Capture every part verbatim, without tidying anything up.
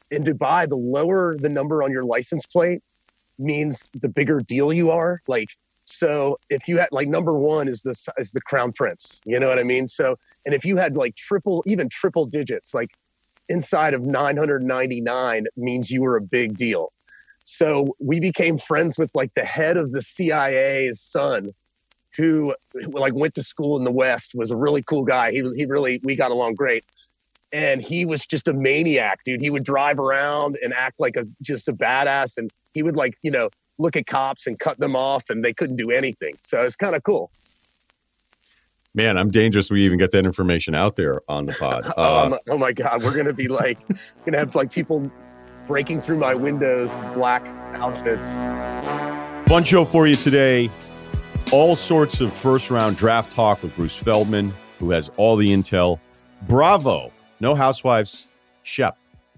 in Dubai, the lower the number on your license plate means the bigger deal you are. Like, so if you had like number one is the is the crown prince, you know what I mean? So, and if you had like triple, even triple digits, like inside of nine hundred ninety-nine means you were a big deal. So we became friends with like the head of the C I A's son, who like went to school in the West, was a really cool guy. He he really, we got along great. And he was just a maniac, dude. He would drive around and act like a just a badass. And he would like, you know, look at cops and cut them off and they couldn't do anything. So it's kind of cool. Man, I'm dangerous. We even get that information out there on the pod. Uh, um, oh my God. We're going to be like, going to have like people breaking through my windows, black outfits. Fun show for you today. All sorts of first round draft talk with Bruce Feldman, who has all the intel. Bravo. No Housewives. Shep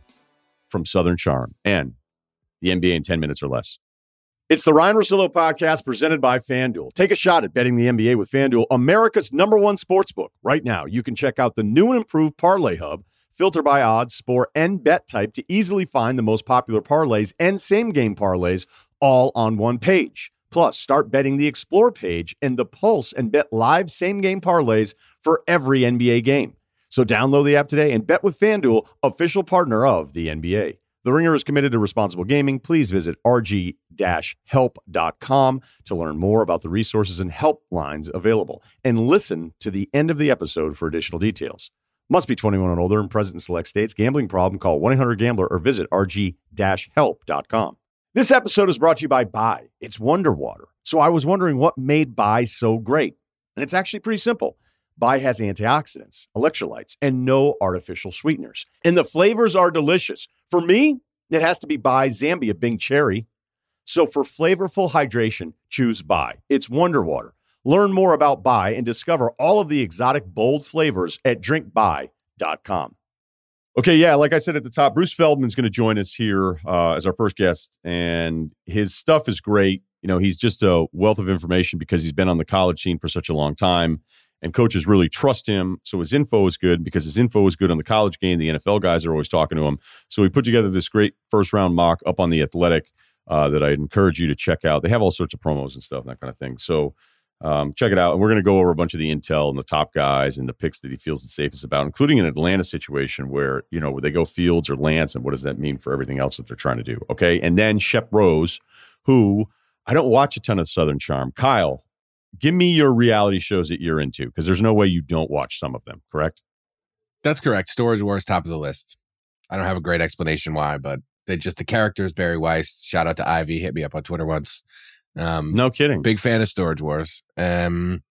from Southern Charm and the N B A in ten minutes or less. It's the Ryan Russillo podcast presented by FanDuel. Take a shot at betting the N B A with FanDuel, America's number one sportsbook. Right now, you can check out the new and improved Parlay Hub. Filter by odds, score, and bet type to easily find the most popular parlays and same-game parlays all on one page. Plus, start betting the Explore page and the Pulse and bet live same-game parlays for every N B A game. So download the app today and bet with FanDuel, official partner of the N B A. The Ringer is committed to responsible gaming. Please visit r g dash help dot com to learn more about the resources and helplines available. And listen to the end of the episode for additional details. Must be twenty-one and older and present in select states. Gambling problem? Call one eight hundred gambler or visit r g dash help dot com. This episode is brought to you by Bai. It's Wonder Water. So I was wondering what made Bai so great. And it's actually pretty simple. Bai has antioxidants, electrolytes, and no artificial sweeteners. And the flavors are delicious. For me, it has to be Bai Zambia Bing Cherry. So for flavorful hydration, choose Bai. It's Wonder Water. Learn more about Bai and discover all of the exotic, bold flavors at drink bai dot com. Okay, yeah, like I said at the top, Bruce Feldman's going to join us here uh, as our first guest, and his stuff is great. You know, he's just a wealth of information because he's been on the college scene for such a long time, and coaches really trust him. So his info is good because his info is good on the college game. The N F L guys are always talking to him. So he put together this great first-round mock up on The Athletic uh, that I'd encourage you to check out. They have all sorts of promos and stuff and that kind of thing. So Um, check it out. And we're going to go over a bunch of the intel and the top guys and the picks that he feels the safest about, including an Atlanta situation where, you know, where they go Fields or Lance, and what does that mean for everything else that they're trying to do? Okay. And then Shep Rose, who I don't watch a ton of Southern Charm. Kyle, give me your reality shows that you're into, because there's no way you don't watch some of them, correct? That's correct. Storage Wars, top of the list. I don't have a great explanation why, but they just, the characters, Barry Weiss, shout out to Ivy, hit me up on Twitter once. Um, no kidding. Big fan of Storage Wars. Um,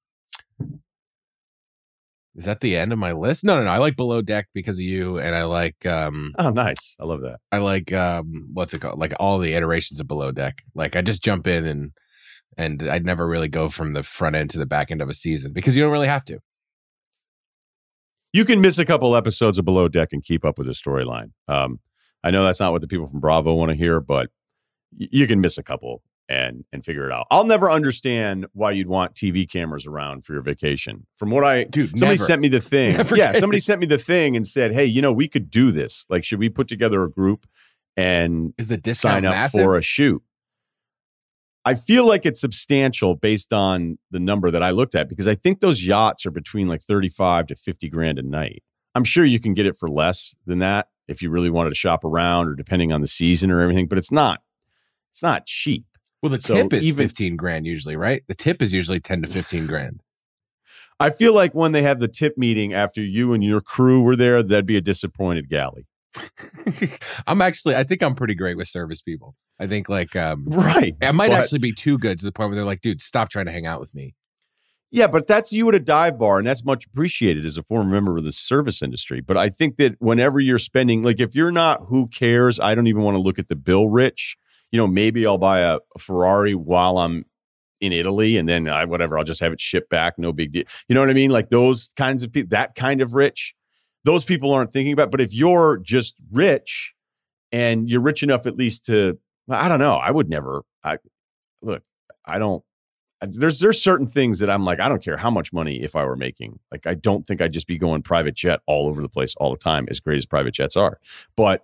is that the end of my list? No, no, no. I like Below Deck because of you, and I like. Um, oh, nice. I love that. I like um, what's it called? Like all the iterations of Below Deck. Like I just jump in and and I'd never really go from the front end to the back end of a season because you don't really have to. You can miss a couple episodes of Below Deck and keep up with the storyline. Um, I know that's not what the people from Bravo want to hear, but y- you can miss a couple and and figure it out. I'll never understand why you'd want T V cameras around for your vacation. From what I, Dude, somebody never. sent me the thing. Never yeah, get somebody it. sent me the thing and said, hey, you know, we could do this. Like, should we put together a group and Is the discount sign up massive? for a shoot? I feel like it's substantial based on the number that I looked at, because I think those yachts are between like thirty-five to fifty grand a night. I'm sure you can get it for less than that if you really wanted to shop around, or depending on the season or everything, but it's not, it's not cheap. Well, the So tip is even- fifteen grand usually, right? The tip is usually ten to fifteen grand. I feel like when they have the tip meeting after you and your crew were there, that'd be a disappointed galley. I'm actually, I think I'm pretty great with service people. I think like, um, Right. I might But- actually be too good to the point where they're like, dude, stop trying to hang out with me. Yeah, but that's you at a dive bar, and that's much appreciated as a former member of the service industry. But I think that whenever you're spending, like if you're not, who cares? I don't even want to look at the bill, Rich. You know, maybe I'll buy a, a Ferrari while I'm in Italy, and then I, whatever, I'll just have it shipped back. No big deal. You know what I mean? Like those kinds of people, that kind of rich, those people aren't thinking about. But if you're just rich and you're rich enough at least to, I don't know, I would never, I look, I don't, There's there's certain things that I'm like, I don't care how much money if I were making. Like, I don't think I'd just be going private jet all over the place all the time, as great as private jets are. But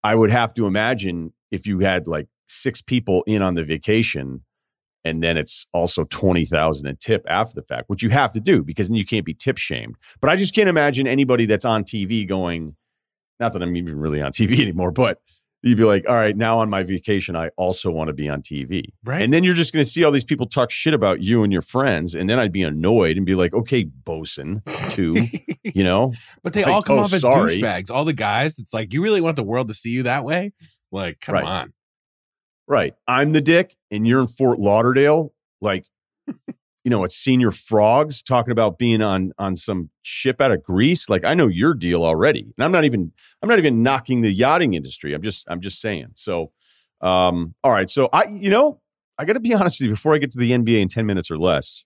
I would have to imagine if you had like six people in on the vacation, and then it's also twenty thousand in tip after the fact, which you have to do because then you can't be tip shamed. But I just can't imagine anybody that's on T V going, not that I'm even really on T V anymore, but you'd be like, all right, now on my vacation, I also want to be on T V. Right. And then you're just going to see all these people talk shit about you and your friends. And then I'd be annoyed and be like, okay, bosun, too, you know? But they like, all come oh, off as sorry. douchebags. All the guys, it's like, you really want the world to see you that way? Like, come Right. on. Right. I'm the dick and you're in Fort Lauderdale. Like, you know, it's Senior Frogs talking about being on on some ship out of Greece. Like, I know your deal already. And I'm not even I'm not even knocking the yachting industry. I'm just I'm just saying. So um, all right. So I you know, I gotta be honest with you before I get to the N B A in ten minutes or less.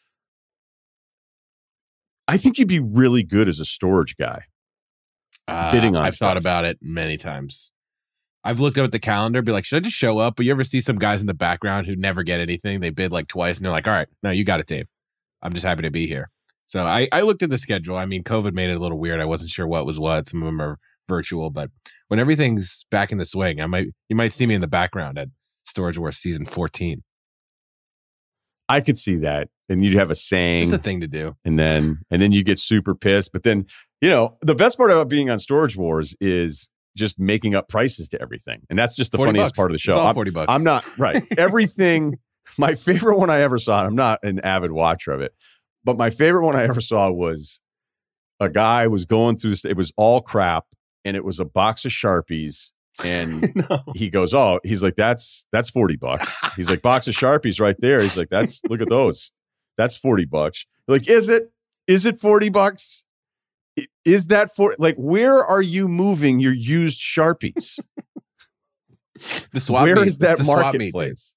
I think you'd be really good as a storage guy. Uh, bidding on I've stuff. thought about it many times. I've looked up at the calendar, be like, should I just show up? But you ever see some guys in the background who never get anything? They bid like twice and they're like, all right, no, you got it, Dave. I'm just happy to be here. So I, I looked at the schedule. I mean, COVID made it a little weird. I wasn't sure what was what. Some of them are virtual, but when everything's back in the swing, I might you might see me in the background at Storage Wars season fourteen. I could see that. And you'd have a saying. It's a thing to do. And then and then you get super pissed. But then, you know, the best part about being on Storage Wars is just making up prices to everything. And that's just the funniest bucks. part of the show. It's all I'm, forty bucks. I'm not, right. Everything, my favorite one I ever saw, I'm not an avid watcher of it, but my favorite one I ever saw was a guy was going through this, it was all crap, and it was a box of Sharpies. And no. he goes, oh, he's like, that's, that's forty bucks. He's like, box of Sharpies right there. He's like, that's, look at those. That's forty bucks. Like, is it, is it forty bucks? Is that for, like, where are you moving your used Sharpies? The swap Where meet. is that That's the swap meet, marketplace?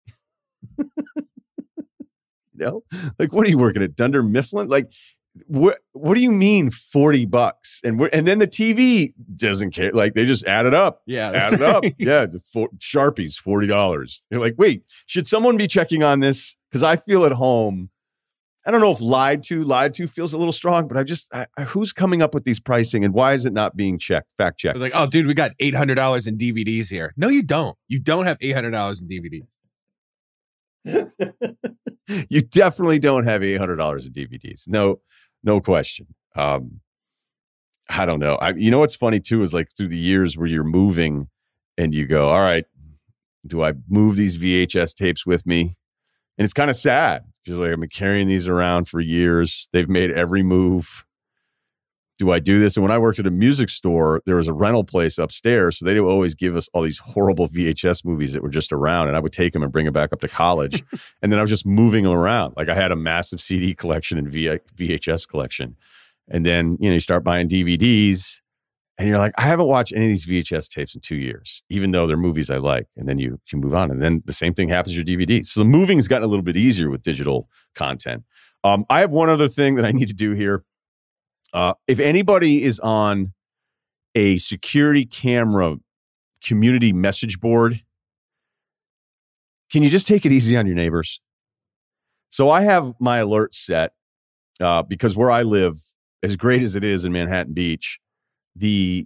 You know, like, what are you working at, Dunder Mifflin? Like, what what do you mean forty bucks? And we and then the T V doesn't care. Like, they just add it up. Yeah, Add it up. Yeah, the for, Sharpies, forty dollars. You're like, wait, should someone be checking on this? Because I feel at home. I don't know if lied to, lied to feels a little strong, but I just, I, I, who's coming up with these pricing and why is it not being checked, fact checked? I was like, oh, dude, we got eight hundred dollars in D V Ds here. No, you don't. You don't have eight hundred dollars in D V Ds. You definitely don't have eight hundred dollars in D V Ds. No, no question. Um, I don't know. I, you know, what's funny too, is like through the years where you're moving and you go, all right, do I move these V H S tapes with me? And it's kind of sad. Just like, I've been carrying these around for years. They've made every move. Do I do this? And when I worked at a music store, there was a rental place upstairs. So they would always give us all these horrible V H S movies that were just around. And I would take them and bring them back up to college. And then I was just moving them around. Like, I had a massive C D collection and V H S collection. And then, you know, you start buying D V Ds. And you're like, I haven't watched any of these V H S tapes in two years, even though they're movies I like. And then you you move on. And then the same thing happens to your D V Ds. So the moving has gotten a little bit easier with digital content. Um, I have one other thing that I need to do here. Uh, if anybody is on a security camera community message board, can you just take it easy on your neighbors? So I have my alert set uh, because where I live, as great as it is in Manhattan Beach, the,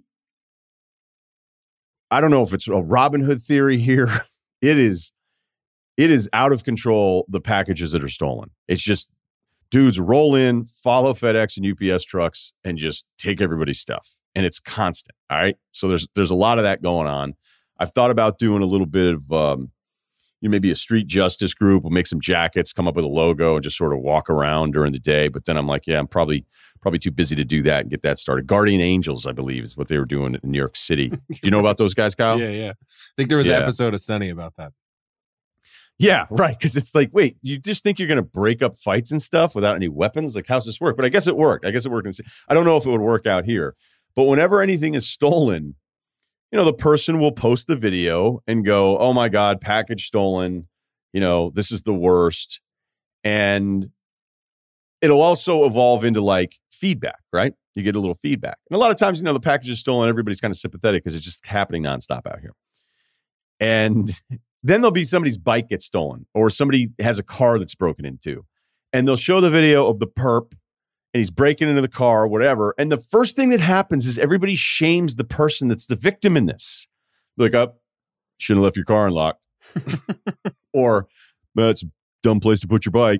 I don't know if it's a Robin Hood theory here. It is, it is out of control, the packages that are stolen. It's just dudes roll in, follow FedEx and U P S trucks, and just take everybody's stuff. And it's constant. All right. So there's there's a lot of that going on. I've thought about doing a little bit of um, you know, maybe a street justice group. We'll make some jackets, come up with a logo, and just sort of walk around during the day. But then I'm like, yeah, I'm probably probably too busy to do that and get that started. Guardian Angels, I believe, is what they were doing in New York City. Do you know about those guys, Kyle? Yeah, yeah. I think there was Yeah. an episode of Sunny about that. Yeah, right. Because it's like, wait, you just think you're going to break up fights and stuff without any weapons? Like, how's this work? But I guess it worked. I guess it worked. In, I don't know if it would work out here. But whenever anything is stolen, you know, the person will post the video and go, oh my God, package stolen. You know, this is the worst. And it'll also evolve into like feedback, right? You get a little feedback. And a lot of times, you know, the package is stolen. Everybody's kind of sympathetic because it's just happening nonstop out here. And then there'll be somebody's bike gets stolen or somebody has a car that's broken into. And they'll show the video of the perp and he's breaking into the car, whatever. And the first thing that happens is everybody shames the person that's the victim in this. Like, up, oh, shouldn't have left your car unlocked. Or, that's a dumb place to put your bike.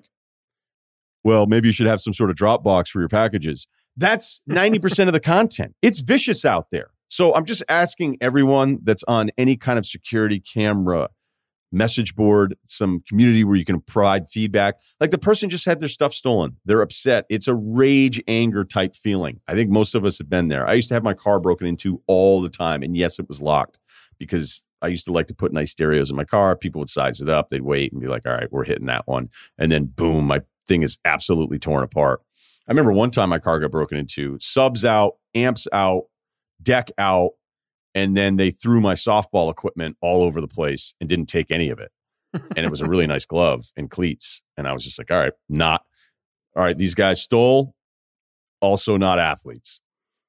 Well, maybe you should have some sort of drop box for your packages. That's ninety percent of the content. It's vicious out there. So I'm just asking everyone that's on any kind of security camera, message board, some community where you can provide feedback. Like, the person just had their stuff stolen. They're upset. It's a rage, anger type feeling. I think most of us have been there. I used to have my car broken into all the time. And yes, it was locked because I used to like to put nice stereos in my car. People would size it up. They'd wait and be like, all right, we're hitting that one. And then boom, my thing is absolutely torn apart. I remember one time my car got broken into, subs out, amps out, deck out, and then they threw my softball equipment all over the place and didn't take any of it. And it was a really nice glove and cleats. And I was just like, all right, not, all right, these guys stole, also not athletes.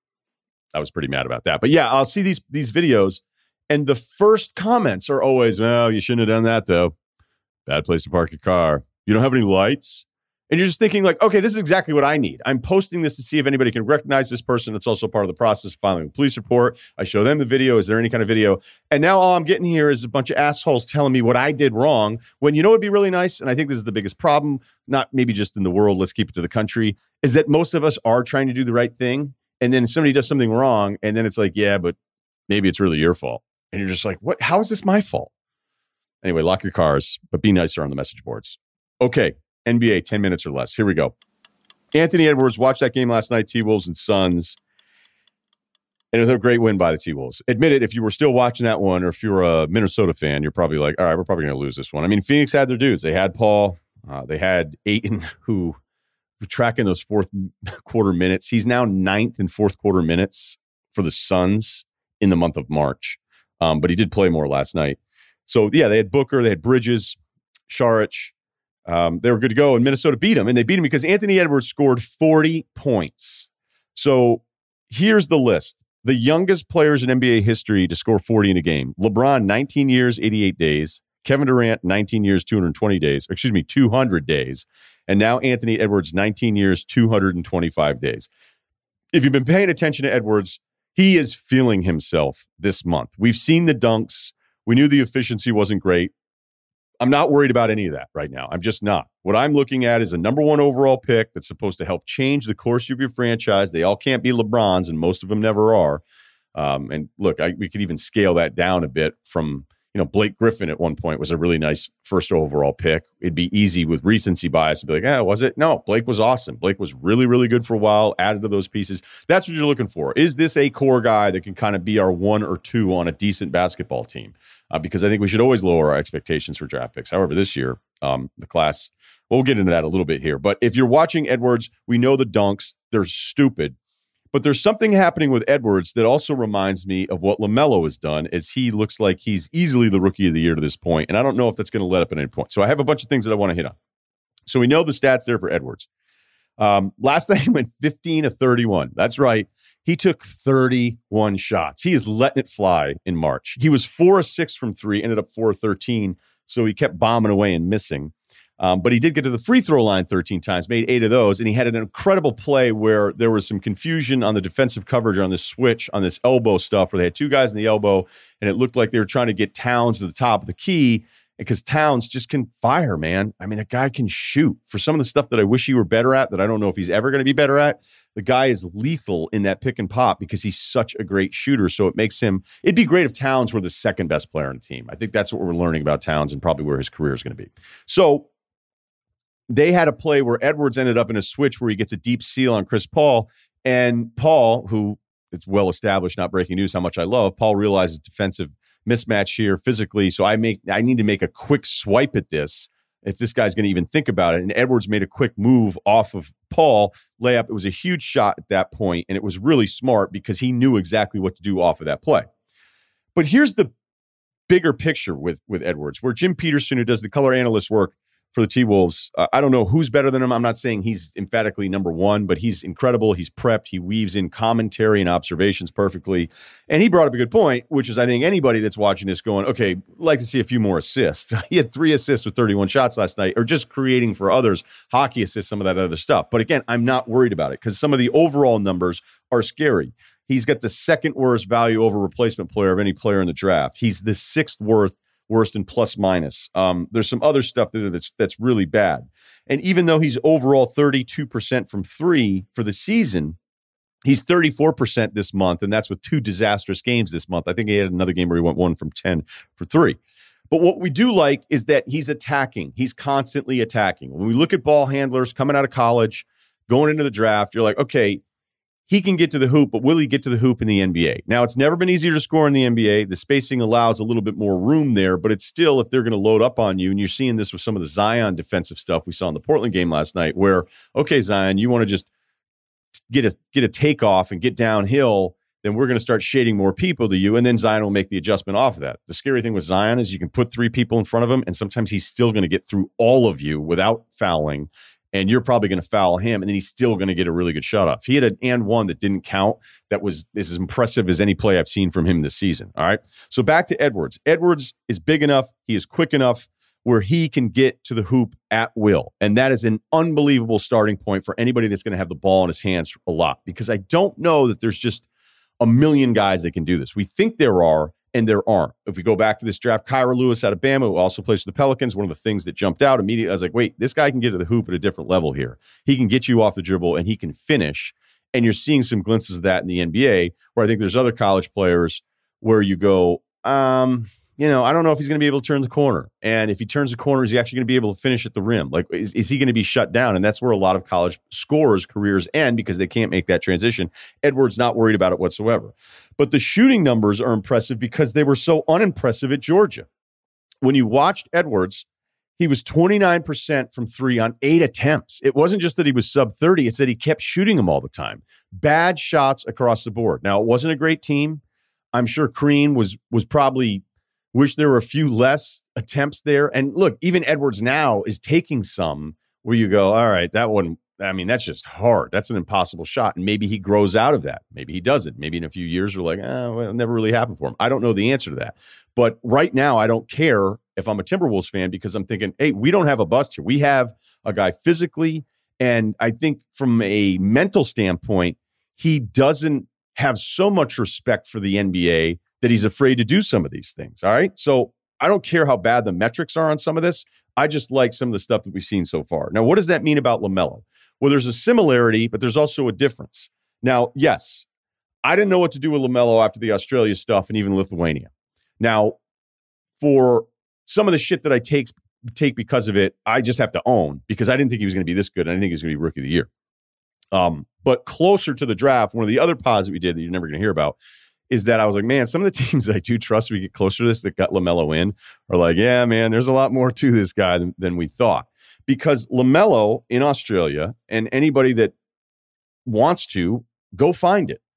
I was pretty mad about that. But yeah, I'll see these these videos, and the first comments are always, well, you shouldn't have done that, though. Bad place to park your car. You don't have any lights? And you're just thinking like, okay, this is exactly what I need. I'm posting this to see if anybody can recognize this person. It's also part of the process of filing a police report. I show them the video. Is there any kind of video? And now all I'm getting here is a bunch of assholes telling me what I did wrong, when you know it'd be really nice, and I think this is the biggest problem, not maybe just in the world, let's keep it to the country, is that most of us are trying to do the right thing. And then somebody does something wrong, and then it's like, yeah, but maybe it's really your fault. And you're just like, what? How is this my fault? Anyway, lock your cars, but be nicer on the message boards. Okay. N B A, ten minutes or less. Here we go. Anthony Edwards watched that game last night, T-Wolves and Suns. And it was a great win by the T-Wolves. Admit it, if you were still watching that one, or if you're a Minnesota fan, you're probably like, all right, we're probably going to lose this one. I mean, Phoenix had their dudes. They had Paul. Uh, they had Ayton, who tracking those fourth quarter minutes. He's now ninth in fourth quarter minutes for the Suns in the month of March. Um, but he did play more last night. So, yeah, they had Booker. They had Bridges, Saric. Um, they were good to go, and Minnesota beat him. And they beat him because Anthony Edwards scored forty points. So here's the list. The youngest players in N B A history to score forty in a game. LeBron, nineteen years, eighty-eight days. Kevin Durant, nineteen years, two hundred twenty days. Excuse me, two hundred days. And now Anthony Edwards, nineteen years, two hundred twenty-five days. If you've been paying attention to Edwards, he is feeling himself this month. We've seen the dunks. We knew the efficiency wasn't great. I'm not worried about any of that right now. I'm just not. What I'm looking at is a number one overall pick that's supposed to help change the course of your franchise. They all can't be LeBrons, and most of them never are. Um, and look, I, we could even scale that down a bit from, you know, Blake Griffin at one point was a really nice first overall pick. It'd be easy with recency bias to be like, ah, was it? No, Blake was awesome. Blake was really, really good for a while, added to those pieces. That's what you're looking for. Is this a core guy that can kind of be our one or two on a decent basketball team? Uh, because I think we should always lower our expectations for draft picks. However, this year, um, the class, well, we'll get into that a little bit here. But if you're watching Edwards, we know the dunks. They're stupid. But there's something happening with Edwards that also reminds me of what LaMelo has done, as he looks like he's easily the rookie of the year to this point. And I don't know if that's going to let up at any point. So I have a bunch of things that I want to hit on. So we know the stats there for Edwards. Um, last night he went fifteen of thirty-one. That's right. He took thirty-one shots. He is letting it fly in March. He was four of six from three, ended up four of thirteen. So he kept bombing away and missing. Um, but he did get to the free throw line thirteen times, made eight of those, and he had an incredible play where there was some confusion on the defensive coverage on this switch, on this elbow stuff, where they had two guys in the elbow, and it looked like they were trying to get Towns to the top of the key, because Towns just can fire, man. I mean, the guy can shoot. For some of the stuff that I wish he were better at, that I don't know if he's ever going to be better at, the guy is lethal in that pick and pop because he's such a great shooter. So it makes him, it'd be great if Towns were the second best player on the team. I think that's what we're learning about Towns and probably where his career is going to be. So they had a play where Edwards ended up in a switch where he gets a deep seal on Chris Paul. And Paul, who it's well established, not breaking news, how much I love, Paul realizes defensive mismatch here physically. So I make I need to make a quick swipe at this if this guy's going to even think about it. And Edwards made a quick move off of Paul, layup. It was a huge shot at that point, and it was really smart because he knew exactly what to do off of that play. But here's the bigger picture with, with Edwards, where Jim Peterson, who does the color analyst work for the T-Wolves. Uh, I don't know who's better than him. I'm not saying he's emphatically number one, but he's incredible. He's prepped. He weaves in commentary and observations perfectly. And he brought up a good point, which is I think anybody that's watching this going, okay, like to see a few more assists. He had three assists with thirty-one shots last night, or just creating for others, hockey assists, some of that other stuff. But again, I'm not worried about it because some of the overall numbers are scary. He's got the second worst value over replacement player of any player in the draft. He's the sixth worst worst in plus minus. Um, there's some other stuff there that's that's really bad. And even though he's overall thirty-two percent from three for the season, he's thirty-four percent this month, and that's with two disastrous games this month. I think he had another game where he went one from ten for three. But what we do like is that he's attacking. He's constantly attacking. When we look at ball handlers coming out of college, going into the draft, you're like, okay, he can get to the hoop, but will he get to the hoop in the N B A? Now, it's never been easier to score in the N B A. The spacing allows a little bit more room there, but it's still, if they're going to load up on you, and you're seeing this with some of the Zion defensive stuff we saw in the Portland game last night, where, okay, Zion, you want to just get a get a takeoff and get downhill, then we're going to start shading more people to you, and then Zion will make the adjustment off of that. The scary thing with Zion is you can put three people in front of him, and sometimes he's still going to get through all of you without fouling, and you're probably going to foul him, and then he's still going to get a really good shot off. He had an and one that didn't count. That was is as impressive as any play I've seen from him this season. All right. So back to Edwards. Edwards is big enough. He is quick enough where he can get to the hoop at will. And that is an unbelievable starting point for anybody that's going to have the ball in his hands a lot, because I don't know that there's just a million guys that can do this. We think there are, and there aren't. If we go back to this draft, Kyra Lewis out of Bama, who also plays for the Pelicans, one of the things that jumped out immediately, I was like, wait, this guy can get to the hoop at a different level here. He can get you off the dribble, and he can finish. And you're seeing some glimpses of that in the N B A, where I think there's other college players where you go, um, you know, I don't know if he's going to be able to turn the corner. And if he turns the corner, is he actually going to be able to finish at the rim? Like, is, is he going to be shut down? And that's where a lot of college scorers' careers end, because they can't make that transition. Edwards not worried about it whatsoever. But the shooting numbers are impressive because they were so unimpressive at Georgia. When you watched Edwards, he was twenty-nine percent from three on eight attempts. It wasn't just that he was sub thirty. It's that he kept shooting them all the time. Bad shots across the board. Now, it wasn't a great team. I'm sure Crean was was probably wish there were a few less attempts there. And look, even Edwards now is taking some where you go, all right, that one, I mean, that's just hard. That's an impossible shot. And maybe he grows out of that. Maybe he doesn't. Maybe in a few years we're like, oh, well, it never really happened for him. I don't know the answer to that. But right now, I don't care if I'm a Timberwolves fan, because I'm thinking, hey, we don't have a bust here. We have a guy physically, and I think from a mental standpoint, he doesn't have so much respect for the N B A that he's afraid to do some of these things. All right. So I don't care how bad the metrics are on some of this. I just like some of the stuff that we've seen so far. Now, what does that mean about LaMelo? Well, there's a similarity, but there's also a difference. Now, yes, I didn't know what to do with LaMelo after the Australia stuff and even Lithuania. Now, for some of the shit that I take, take because of it, I just have to own, because I didn't think he was going to be this good. And I didn't think he was going to be Rookie of the Year. Um, but closer to the draft, one of the other pods that we did that you're never going to hear about is that I was like, man, some of the teams that I do trust we get closer to this that got LaMelo in are like, yeah, man, there's a lot more to this guy than, than we thought. Because LaMelo in Australia, and anybody that wants to, go find it.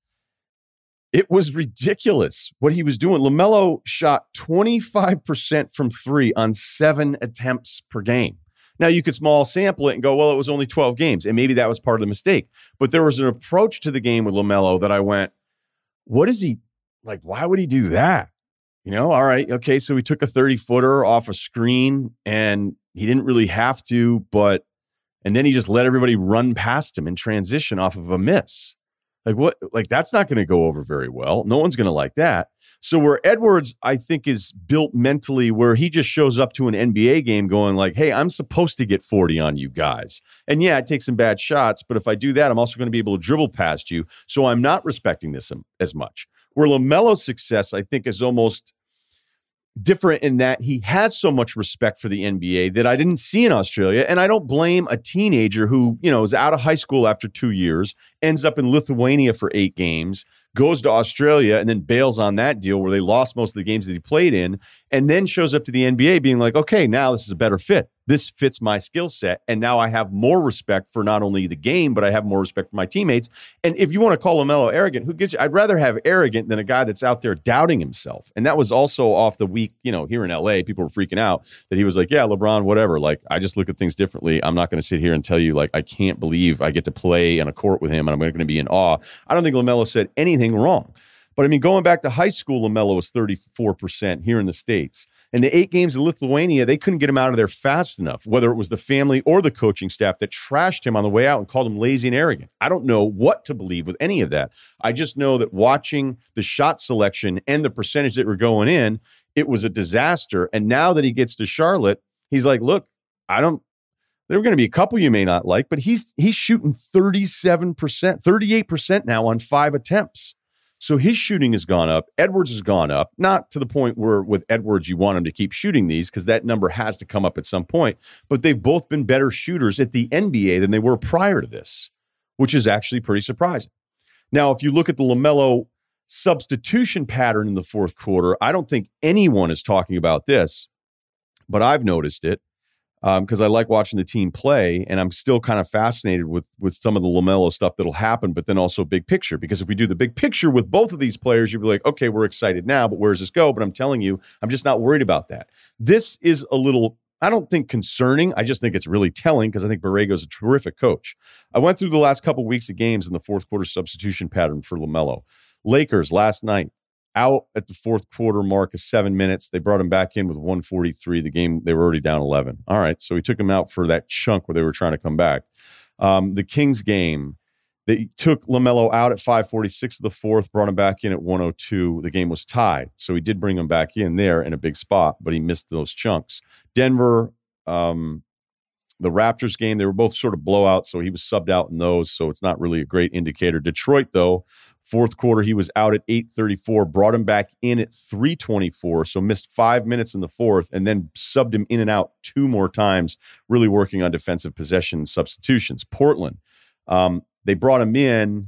It was ridiculous what he was doing. LaMelo shot twenty-five percent from three on seven attempts per game. Now, you could small sample it and go, well, it was only twelve games, and maybe that was part of the mistake. But there was an approach to the game with LaMelo that I went, what is he, like, why would he do that? You know, all right, okay, so he took a thirty-footer off a screen, and he didn't really have to, but, and then he just let everybody run past him in transition off of a miss. Like, what? Like, that's not going to go over very well. No one's going to like that. So where Edwards, I think, is built mentally, where he just shows up to an N B A game going like, hey, I'm supposed to get forty on you guys. And yeah, I take some bad shots, but if I do that, I'm also going to be able to dribble past you. So I'm not respecting this as much. Where LaMelo's success, I think, is almost different in that he has so much respect for the N B A that I didn't see in Australia. And I don't blame a teenager who, you know, is out of high school after two years, ends up in Lithuania for eight games, goes to Australia, and then bails on that deal where they lost most of the games that he played in, and then shows up to the N B A being like, okay, now this is a better fit. this fits my skill set. And now I have more respect for not only the game, but I have more respect for my teammates. And if you want to call LaMelo arrogant, who gives you? I'd rather have arrogant than a guy that's out there doubting himself. And that was also off the week, you know, here in L A, people were freaking out that he was like, yeah, LeBron, whatever. Like, I just look at things differently. I'm not going to sit here and tell you, like, I can't believe I get to play on a court with him and I'm going to be in awe. I don't think LaMelo said anything wrong. But I mean, going back to high school, LaMelo was thirty-four percent here in the States. And the eight games in Lithuania, they couldn't get him out of there fast enough, whether it was the family or the coaching staff that trashed him on the way out and called him lazy and arrogant. I don't know what to believe with any of that. I just know that watching the shot selection and the percentage that were going in, it was a disaster. And now that he gets to Charlotte, he's like, look, I don't, there are going to be a couple you may not like, but he's he's shooting thirty-seven percent, thirty-eight percent now on five attempts. So his shooting has gone up. Edwards has gone up, not to the point where with Edwards you want him to keep shooting these because that number has to come up at some point. But they've both been better shooters at the N B A than they were prior to this, which is actually pretty surprising. Now, if you look at the LaMelo substitution pattern in the fourth quarter, I don't think anyone is talking about this, but I've noticed it. Because um, I like watching the team play, and I'm still kind of fascinated with with some of the LaMelo stuff that'll happen, but then also big picture. Because if we do the big picture with both of these players, you'll be like, okay, we're excited now, but where does this go? But I'm telling you, I'm just not worried about that. This is a little, I don't think concerning. I just think it's really telling because I think Borrego's a terrific coach. I went through the last couple of weeks of games in the fourth quarter substitution pattern for LaMelo. Lakers last night, out at the fourth quarter mark of seven minutes. They brought him back in with one forty-three. The game, they were already down eleven. All right, so he took him out for that chunk where they were trying to come back. Um, the Kings game, they took LaMelo out at five forty-six of the fourth, brought him back in at one oh two. The game was tied, so he did bring him back in there in a big spot, but he missed those chunks. Denver, um, the Raptors game, they were both sort of blowouts, so he was subbed out in those, so it's not really a great indicator. Detroit, though, fourth quarter, he was out at eight thirty-four, brought him back in at three twenty-four, so missed five minutes in the fourth, and then subbed him in and out two more times, really working on defensive possession substitutions. Portland, um, they brought him in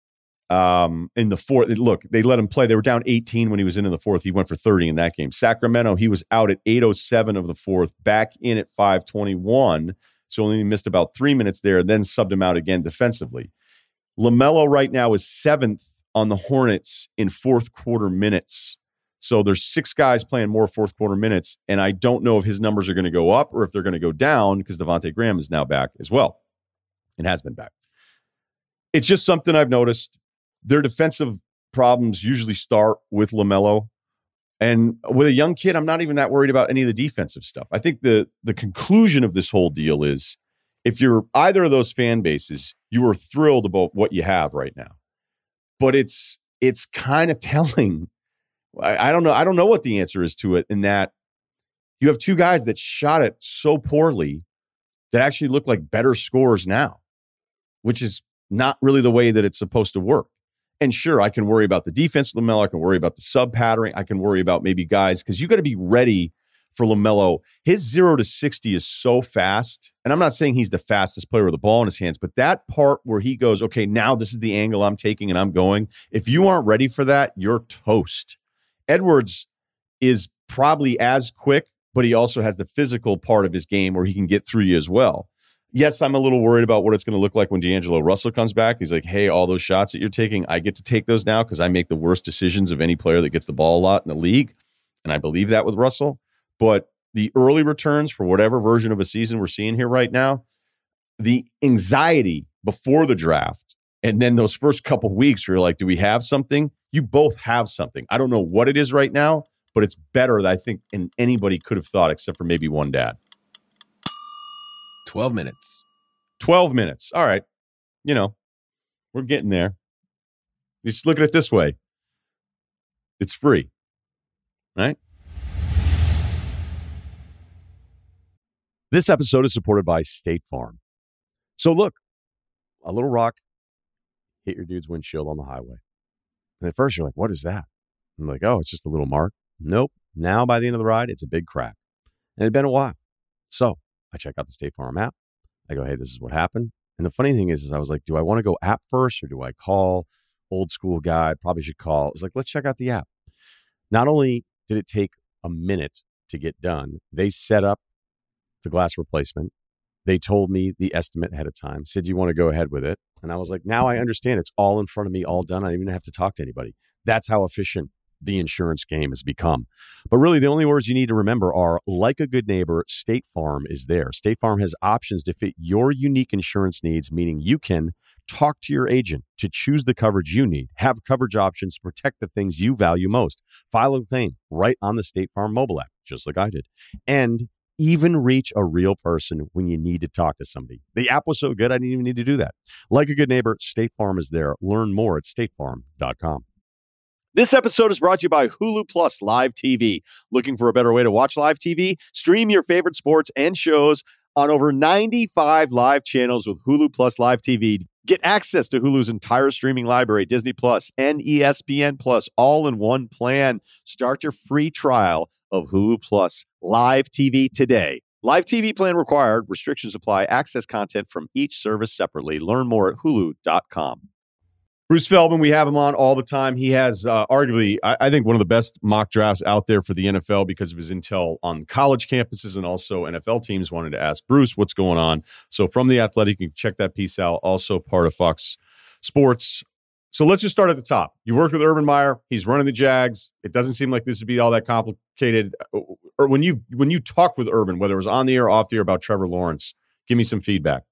um, in the fourth. Look, they let him play. They were down eighteen when he was in in the fourth. He went for thirty in that game. Sacramento, he was out at eight oh seven of the fourth, back in at five twenty-one, so only missed about three minutes there, then subbed him out again defensively. LaMelo right now is seventh on the Hornets in fourth quarter minutes. So there's six guys playing more fourth quarter minutes, and I don't know if his numbers are going to go up or if they're going to go down because Devontae Graham is now back as well and has been back. It's just something I've noticed. Their defensive problems usually start with LaMelo. And with a young kid, I'm not even that worried about any of the defensive stuff. I think the the conclusion of this whole deal is if you're either of those fan bases, you are thrilled about what you have right now. But it's it's kind of telling. I, I don't know. I don't know what the answer is to it in that you have two guys that shot it so poorly that actually look like better scorers now, which is not really the way that it's supposed to work. And sure, I can worry about the defense with LaMelo. I can worry about the sub patterning. I can worry about maybe guys because you got to be ready for LaMelo. His zero to sixty is so fast. And I'm not saying he's the fastest player with the ball in his hands, but that part where he goes, okay, now this is the angle I'm taking and I'm going. If you aren't ready for that, you're toast. Edwards is probably as quick, but he also has the physical part of his game where he can get through you as well. Yes, I'm a little worried about what it's going to look like when D'Angelo Russell comes back. He's like, hey, all those shots that you're taking, I get to take those now because I make the worst decisions of any player that gets the ball a lot in the league. And I believe that with Russell. But the early returns for whatever version of a season we're seeing here right now, the anxiety before the draft, and then those first couple of weeks where you're like, do we have something? You both have something. I don't know what it is right now, but it's better than I think and anybody could have thought except for maybe one dad. twelve minutes. twelve minutes. All right. You know, we're getting there. Just look at it this way. It's free, right? This episode is supported by State Farm. So look, a little rock hit your dude's windshield on the highway. And at first you're like, what is that? I'm like, oh, it's just a little mark. Nope. Now by the end of the ride, it's a big crack. And it had been a while. So I check out the State Farm app. I go, hey, this is what happened. And the funny thing is, is I was like, do I want to go app first or do I call? Old school guy, probably should call. It's like, let's check out the app. Not only did it take a minute to get done, they set up the glass replacement. They told me the estimate ahead of time, said, you want to go ahead with it? And I was like, now I understand. It's all in front of me, all done. I don't even have to talk to anybody. That's how efficient the insurance game has become. But really, the only words you need to remember are, like a good neighbor, State Farm is there. State Farm has options to fit your unique insurance needs, meaning you can talk to your agent to choose the coverage you need, have coverage options to protect the things you value most, file a claim right on the State Farm mobile app, just like I did, and even reach a real person when you need to talk to somebody. The app was so good, I didn't even need to do that. Like a good neighbor, State Farm is there. Learn more at state farm dot com. This episode is brought to you by Hulu Plus Live T V. Looking for a better way to watch live T V? Stream your favorite sports and shows on over ninety-five live channels with Hulu Plus Live T V. Get access to Hulu's entire streaming library, Disney Plus and E S P N Plus, all in one plan. Start your free trial of Hulu Plus Live T V today. Live T V plan required. Restrictions apply. Access content from each service separately. Learn more at hulu dot com. Bruce Feldman, we have him on all the time. He has uh, arguably, I, I think, one of the best mock drafts out there for the N F L because of his intel on college campuses, and also N F L teams wanted to ask Bruce what's going on. So from The Athletic, you can check that piece out. Also part of Fox Sports. So let's just start at the top. You worked with Urban Meyer. He's running the Jags. It doesn't seem like this would be all that complicated. Or when you when you talked with Urban, whether it was on the air or off the air, about Trevor Lawrence, give me some feedback.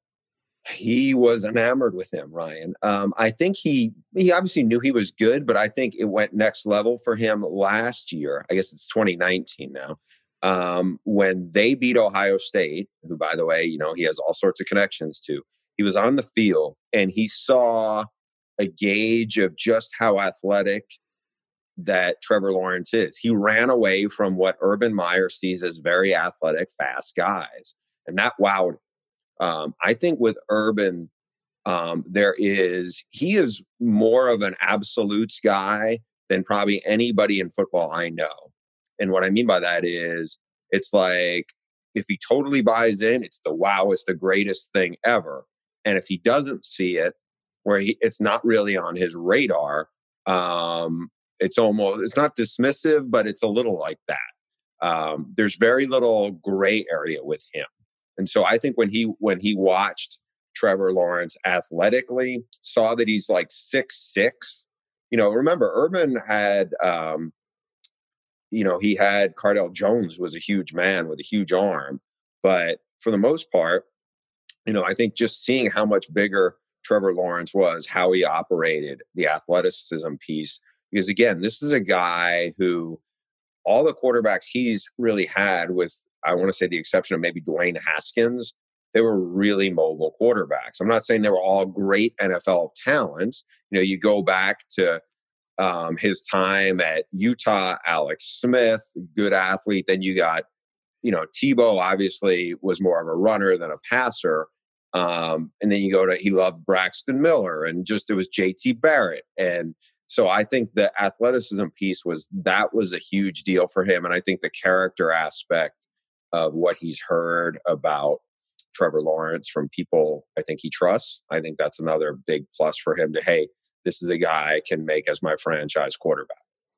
He was enamored with him, Ryan. Um, I think he he obviously knew he was good, but I think it went next level for him last year. I guess it's twenty nineteen now, um, when they beat Ohio State, who, by the way, you know, he has all sorts of connections to. He was on the field and he saw a gauge of just how athletic that Trevor Lawrence is. He ran away from what Urban Meyer sees as very athletic, fast guys, and that wowed him. Um, I think with Urban, um, there is, he is more of an absolutes guy than probably anybody in football I know. And what I mean by that is, it's like, if he totally buys in, it's the wow, it's the greatest thing ever. And if he doesn't see it, where he, it's not really on his radar, um, it's almost, it's not dismissive, but it's a little like that. Um, there's very little gray area with him. And so I think when he when he watched Trevor Lawrence athletically, saw that he's like six six, you know, remember Urban had, um, you know, he had Cardell Jones was a huge man with a huge arm. But for the most part, you know, I think just seeing how much bigger Trevor Lawrence was, how he operated, the athleticism piece, because again, this is a guy who all the quarterbacks he's really had, with, I want to say the exception of maybe Dwayne Haskins, they were really mobile quarterbacks. I'm not saying they were all great N F L talents. You know, you go back to um, his time at Utah, Alex Smith, good athlete. Then you got, you know, Tebow obviously was more of a runner than a passer. Um, and then you go to, he loved Braxton Miller, and just, it was J T Barrett. And so I think the athleticism piece was, that was a huge deal for him. And I think the character aspect of what he's heard about Trevor Lawrence from people I think he trusts, I think that's another big plus for him to, hey, this is a guy I can make as my franchise quarterback.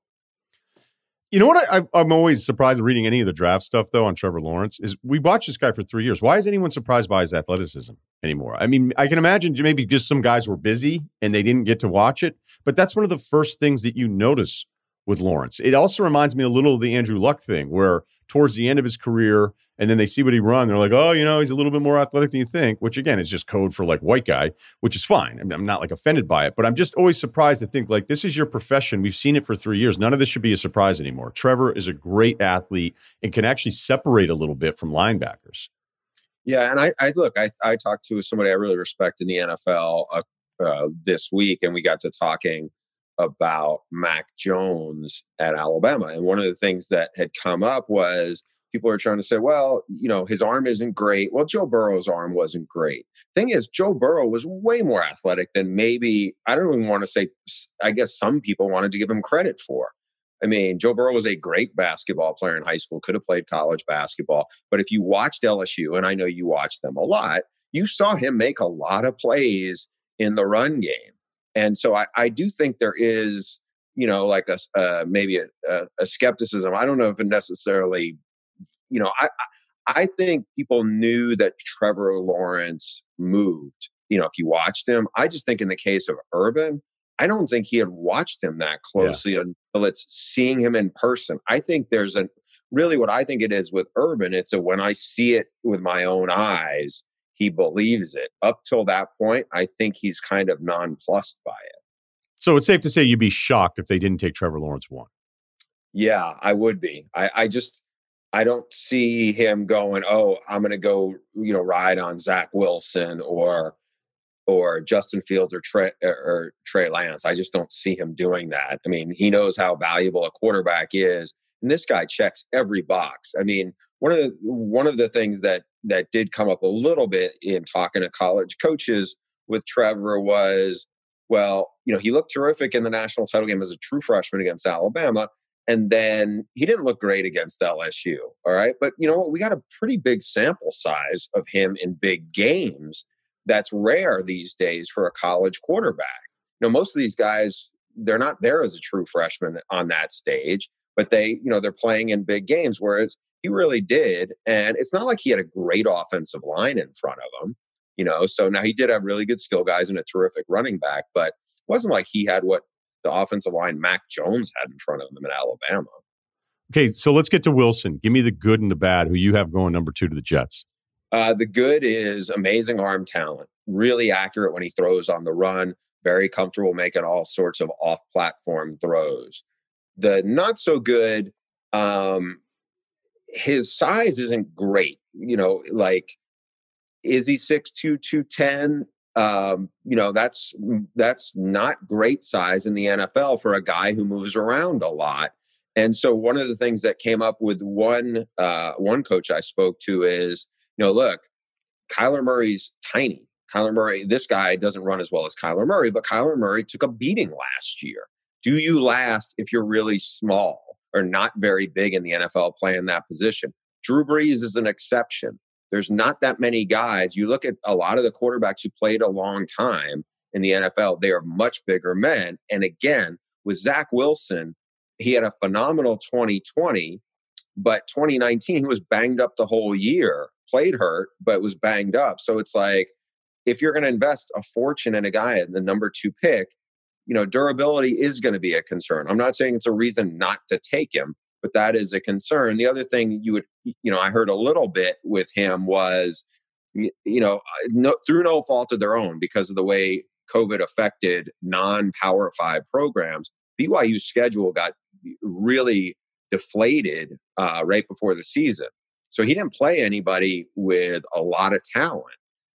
You know what I, I'm always surprised reading any of the draft stuff, though, on Trevor Lawrence, is we watched this guy for three years. Why is anyone surprised by his athleticism anymore? I mean, I can imagine maybe just some guys were busy and they didn't get to watch it, but that's one of the first things that you notice with Lawrence. It also reminds me a little of the Andrew Luck thing, where towards the end of his career, and then they see what he run, they're like, oh, you know, he's a little bit more athletic than you think, which again is just code for like white guy, which is fine. I mean, I'm not like offended by it, but I'm just always surprised to think like, this is your profession. We've seen it for three years. None of this should be a surprise anymore. Trevor is a great athlete and can actually separate a little bit from linebackers. Yeah, and I, I look, I, I talked to somebody I really respect in the N F L uh, uh, this week, and we got to talking about Mac Jones at Alabama. And one of the things that had come up was people are trying to say, well, you know, his arm isn't great. Well, Joe Burrow's arm wasn't great. Thing is, Joe Burrow was way more athletic than maybe, I don't even want to say, I guess some people wanted to give him credit for. I mean, Joe Burrow was a great basketball player in high school, could have played college basketball. But if you watched L S U, and I know you watched them a lot, you saw him make a lot of plays in the run game. And so I, I do think there is, you know, like a uh, maybe a, a, a skepticism. I don't know if it necessarily, you know, I I think people knew that Trevor Lawrence moved. You know, if you watched him, I just think in the case of Urban, I don't think he had watched him that closely yeah. until it's seeing him in person. I think there's a really what I think it is with Urban. It's a when I see it with my own eyes, he believes it. Up till that point, I think he's kind of nonplussed by it. So it's safe to say you'd be shocked if they didn't take Trevor Lawrence one. Yeah, I would be. I, I just, I don't see him going, oh, I'm going to go, you know, ride on Zach Wilson or, or Justin Fields or Trey, or Trey Lance. I just don't see him doing that. I mean, he knows how valuable a quarterback is. And this guy checks every box. I mean, one of the, one of the things that, that did come up a little bit in talking to college coaches with Trevor was, well, you know, he looked terrific in the national title game as a true freshman against Alabama. And then he didn't look great against L S U. All right. But you know what? We got a pretty big sample size of him in big games. That's rare these days for a college quarterback. You know, most of these guys, they're not there as a true freshman on that stage, but they, you know, they're playing in big games, whereas he really did. And it's not like he had a great offensive line in front of him, you know. So now he did have really good skill guys and a terrific running back, but it wasn't like he had what the offensive line Mac Jones had in front of them in Alabama. Okay, so let's get to Wilson. Give me the good and the bad, who you have going number two to the Jets. Uh, the good is amazing arm talent, really accurate when he throws on the run, very comfortable making all sorts of off-platform throws. The not so good, um, his size isn't great. You know, like, is he six two, two ten? Um, you know, that's that's not great size in the N F L for a guy who moves around a lot. And so one of the things that came up with one uh, one coach I spoke to is, you know, look, Kyler Murray's tiny. Kyler Murray, this guy doesn't run as well as Kyler Murray, but Kyler Murray took a beating last year. Do you last if you're really small or not very big in the N F L playing that position? Drew Brees is an exception. There's not that many guys. You look at a lot of the quarterbacks who played a long time in the N F L, they are much bigger men. And again, with Zach Wilson, he had a phenomenal twenty twenty, but twenty nineteen, he was banged up the whole year, played hurt, but was banged up. So it's like, if you're going to invest a fortune in a guy at the number two pick, you know, durability is going to be a concern. I'm not saying it's a reason not to take him, but that is a concern. The other thing you would, you know, I heard a little bit with him was, you know, no, through no fault of their own, because of the way COVID affected non-Power Five programs, B Y U's schedule got really deflated uh, right before the season. So he didn't play anybody with a lot of talent.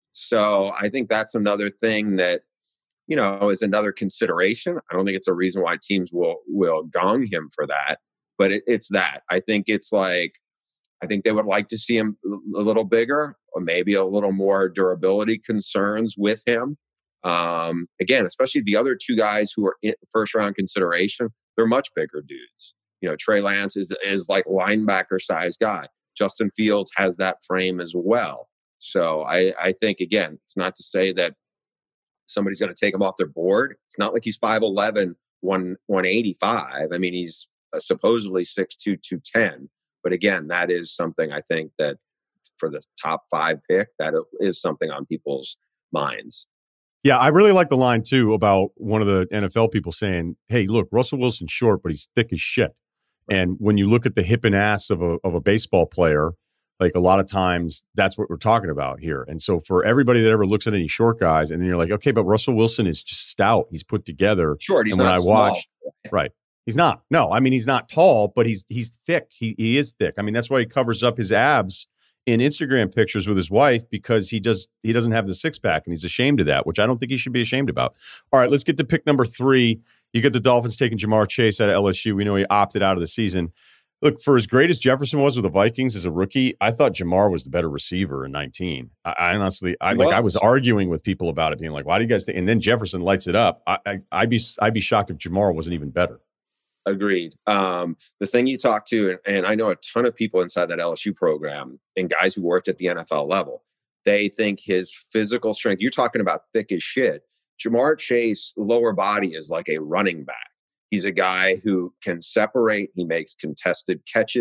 So I think that's another thing that, you know, is another consideration. I don't think it's a reason why teams will will gong him for that. But it, it's that. I think it's like, I think they would like to see him a little bigger, or maybe a little more durability concerns with him. Um, again, especially the other two guys who are in first round consideration, they're much bigger dudes. You know, Trey Lance is is like linebacker size guy. Justin Fields has that frame as well. So I, I think, again, it's not to say that somebody's going to take him off their board. It's not like he's five eleven, one eighty-five. I mean, he's Uh, supposedly six two, two ten. But again, that is something I think that for the top five pick, that is something on people's minds. Yeah, I really like the line, too, about one of the N F L people saying, hey, look, Russell Wilson's short, but he's thick as shit. And when you look at the hip and ass of a, of a baseball player, like a lot of times that's what we're talking about here. And so for everybody that ever looks at any short guys, and then you're like, okay, but Russell Wilson is just stout. He's put together. Short, he's and when not I small. watch, right. He's not. No, I mean, he's not tall, but he's he's thick. He he is thick. I mean, that's why he covers up his abs in Instagram pictures with his wife, because he just he doesn't have the six pack, and he's ashamed of that, which I don't think he should be ashamed about. All right, let's get to pick number three. You get the Dolphins taking Jamar Chase out of L S U. We know he opted out of the season. Look, for as great as Jefferson was with the Vikings as a rookie, I thought Jamar was the better receiver in nineteen. I, I honestly, I like, I was arguing with people about it, being like, "Why do you guys?" Think? And then Jefferson lights it up. I, I I'd be I'd be shocked if Jamar wasn't even better. Agreed. Um, the thing you talk to, and, and I know a ton of people inside that L S U program and guys who worked at the N F L level, they think his physical strength, you're talking about thick as shit. Jamar Chase, lower body is like a running back. He's a guy who can separate. He makes contested catches.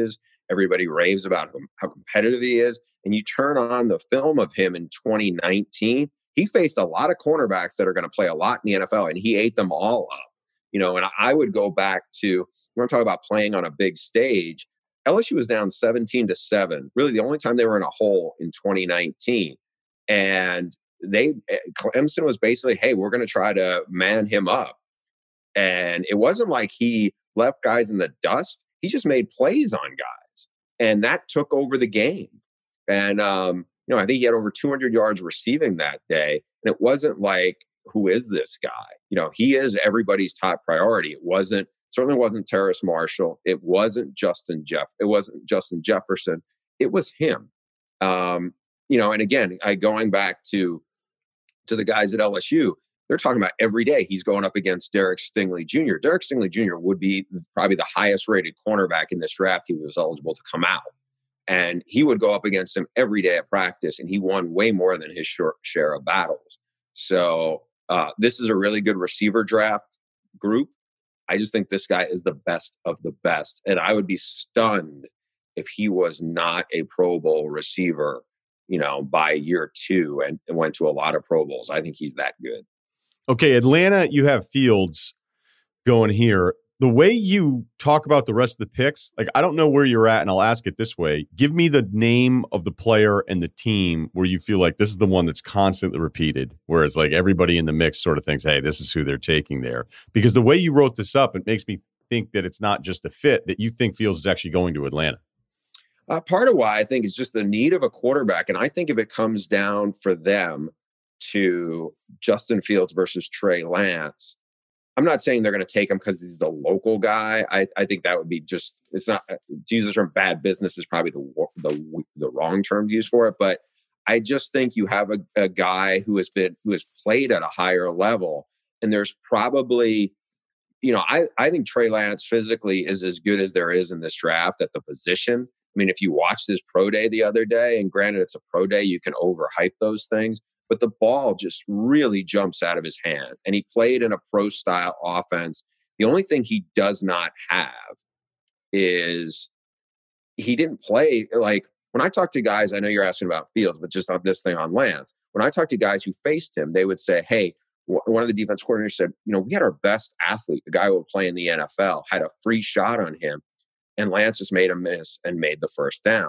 Everybody raves about him, how competitive he is. And you turn on the film of him in twenty nineteen, he faced a lot of cornerbacks that are going to play a lot in the N F L, and he ate them all up. You know, and I would go back to, we're going to talk about playing on a big stage. L S U was down seventeen to seven. Really, the only time they were in a hole in twenty nineteen. And they, Clemson was basically, hey, we're going to try to man him up. And it wasn't like he left guys in the dust. He just made plays on guys. And that took over the game. And, um, you know, I think he had over two hundred yards receiving that day. And it wasn't like, who is this guy? You know, he is everybody's top priority. It wasn't, certainly wasn't Terrace Marshall. It wasn't Justin Jeff. It wasn't Justin Jefferson. It was him. Um, you know, and again, I going back to, to the guys at L S U, they're talking about every day he's going up against Derek Stingley Junior Derek Stingley Junior would be probably the highest rated cornerback in this draft. He was eligible to come out. And he would go up against him every day at practice, and he won way more than his short share of battles. So uh, this is a really good receiver draft group. I just think this guy is the best of the best. And I would be stunned if he was not a Pro Bowl receiver, you know, by year two and, and went to a lot of Pro Bowls. I think he's that good. Okay, Atlanta, you have Fields going here. The way you talk about the rest of the picks, like, I don't know where you're at, and I'll ask it this way. Give me the name of the player and the team where you feel like this is the one that's constantly repeated, where it's like everybody in the mix sort of thinks, hey, this is who they're taking there. Because the way you wrote this up, it makes me think that it's not just a fit, that you think Fields is actually going to Atlanta. Uh, part of why I think is just the need of a quarterback. And I think if it comes down for them to Justin Fields versus Trey Lance, I'm not saying they're going to take him because he's the local guy. I, I think that would be just, it's not, to use the term bad business is probably the, the, the wrong term to use for it. But I just think you have a, a guy who has been, who has played at a higher level. And there's probably, you know, I, I think Trey Lance physically is as good as there is in this draft at the position. I mean, if you watched his pro day the other day, and granted it's a pro day, you can overhype those things, but the ball just really jumps out of his hand. And he played in a pro style offense. The only thing he does not have is he didn't play. Like, when I talk to guys, I know you're asking about Fields, but just on this thing on Lance, when I talk to guys who faced him, they would say, hey, w- one of the defense coordinators said, you know, we had our best athlete, the guy who would play in the N F L, had a free shot on him. And Lance just made a miss and made the first down.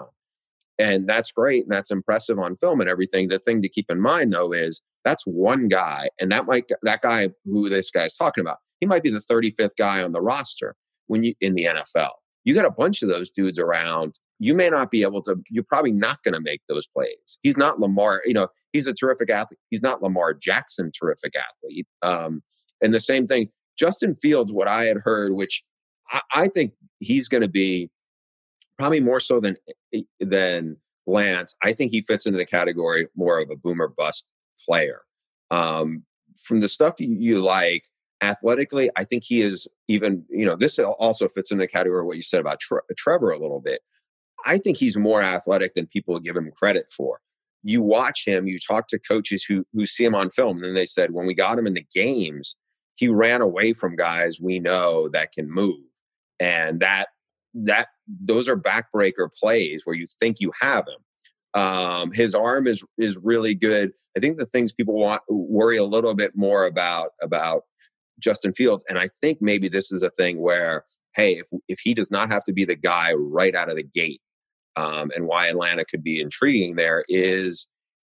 And that's great. And that's impressive on film and everything. The thing to keep in mind, though, is that's one guy. And that might, that guy who this guy's talking about, he might be the thirty-fifth guy on the roster when you in the N F L. You got a bunch of those dudes around. You may not be able to, you're probably not going to make those plays. He's not Lamar, you know, he's a terrific athlete. He's not Lamar Jackson, terrific athlete. Um, and the same thing, Justin Fields, what I had heard, which I, I think he's going to be probably more so than than Lance. I think he fits into the category more of a boomer bust player. Um, from the stuff you, you like athletically, I think he is even, you know, this also fits in the category of what you said about Tre- Trevor a little bit. I think he's more athletic than people give him credit for. You watch him, you talk to coaches who who see him on film, and then they said, when we got him in the games, he ran away from guys we know that can move. And that that those are backbreaker plays where you think you have him. Um, his arm is is really good. I think the things people want worry a little bit more about about Justin Fields, and I think maybe this is a thing where, hey, if if he does not have to be the guy right out of the gate, um, and why Atlanta could be intriguing there is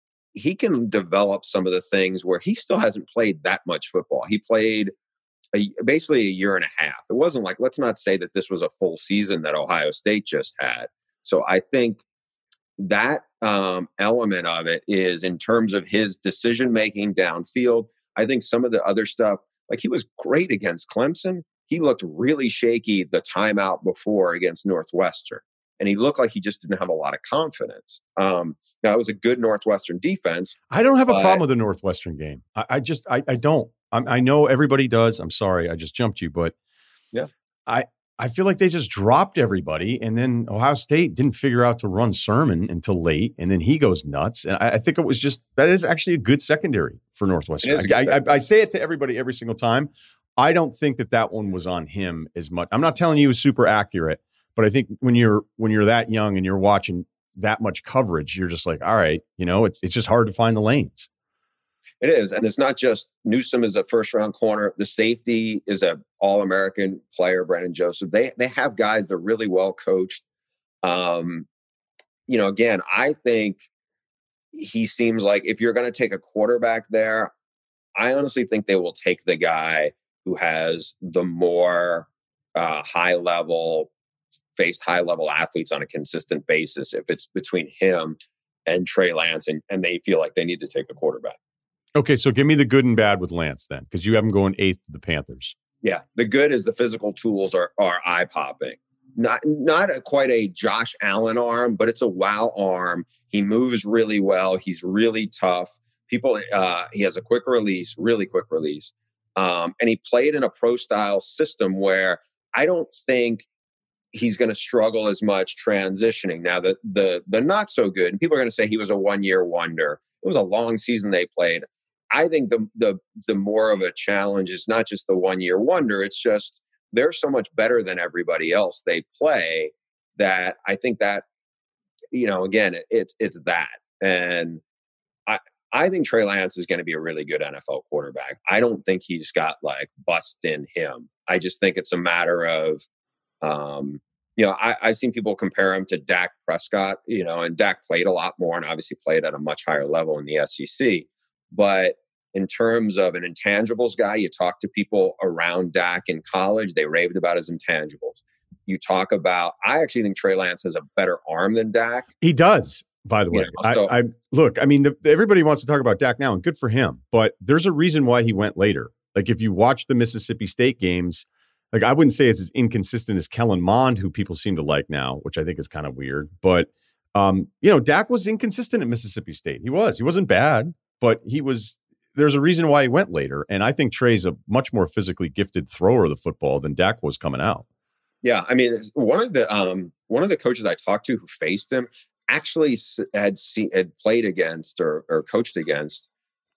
he can develop some of the things where he still hasn't played that much football. He played A, basically a year and a half. It wasn't like, let's not say that this was a full season that Ohio State just had. So I think that um, element of it is in terms of his decision-making downfield. I think some of the other stuff, like he was great against Clemson. He looked really shaky the timeout before against Northwestern. And he looked like he just didn't have a lot of confidence. Um, now, it was a good Northwestern defense. I don't have but, a problem with the Northwestern game. I, I just, I, I don't. I, I know everybody does. I'm sorry, I just jumped you, but yeah, I, I feel like they just dropped everybody, and then Ohio State didn't figure out to run Sermon until late, and then he goes nuts. And I, I think it was just that is actually a good secondary for Northwestern. I, I, I say it to everybody every single time. I don't think that that one was on him as much. I'm not telling you he was super accurate, But I think when you're when you're that young and you're watching that much coverage, you're just like, all right, you know, it's it's just hard to find the lanes. It is. And it's not just Newsome is a first round corner. The safety is a all-American player, Brandon Joseph. They they have guys that are really well coached. Um, you know, again, I think he seems like if you're going to take a quarterback there, I honestly think they will take the guy who has the more uh, high level, faced high level athletes on a consistent basis. If it's between him and Trey Lance, and, and they feel like they need to take a quarterback. Okay, so give me the good and bad with Lance then, because you have him going eighth to the Panthers. Yeah, the good is the physical tools are are eye popping. Not not a, quite a Josh Allen arm, but it's a wow arm. He moves really well. He's really tough. People, uh, he has a quick release, really quick release, um, and he played in a pro style system where I don't think he's going to struggle as much transitioning. Now, the the the not so good, and people are going to say he was a one year wonder. It was a long season they played. I think the the the more of a challenge is not just the one year wonder. It's just they're so much better than everybody else they play that I think that, you know, again, it, it's it's that. And I I think Trey Lance is going to be a really good N F L quarterback. I don't think he's got like bust in him. I just think it's a matter of, um, you know, I, I've seen people compare him to Dak Prescott, you know, and Dak played a lot more and obviously played at a much higher level in the S E C. But in terms of an intangibles guy, you talk to people around Dak in college, they raved about his intangibles. You talk about, I actually think Trey Lance has a better arm than Dak. He does, by the way. You know, so, I, I look, I mean, the, everybody wants to talk about Dak now, and good for him. But there's a reason why he went later. Like if you watch the Mississippi State games, like I wouldn't say it's as inconsistent as Kellen Mond, who people seem to like now, which I think is kind of weird. But um, you know, Dak was inconsistent at Mississippi State. He was. He wasn't bad, but he was. There's a reason why he went later. And I think Trey's a much more physically gifted thrower of the football than Dak was coming out. Yeah. I mean, one of the, um, one of the coaches I talked to who faced him actually had seen, had played against or, or coached against,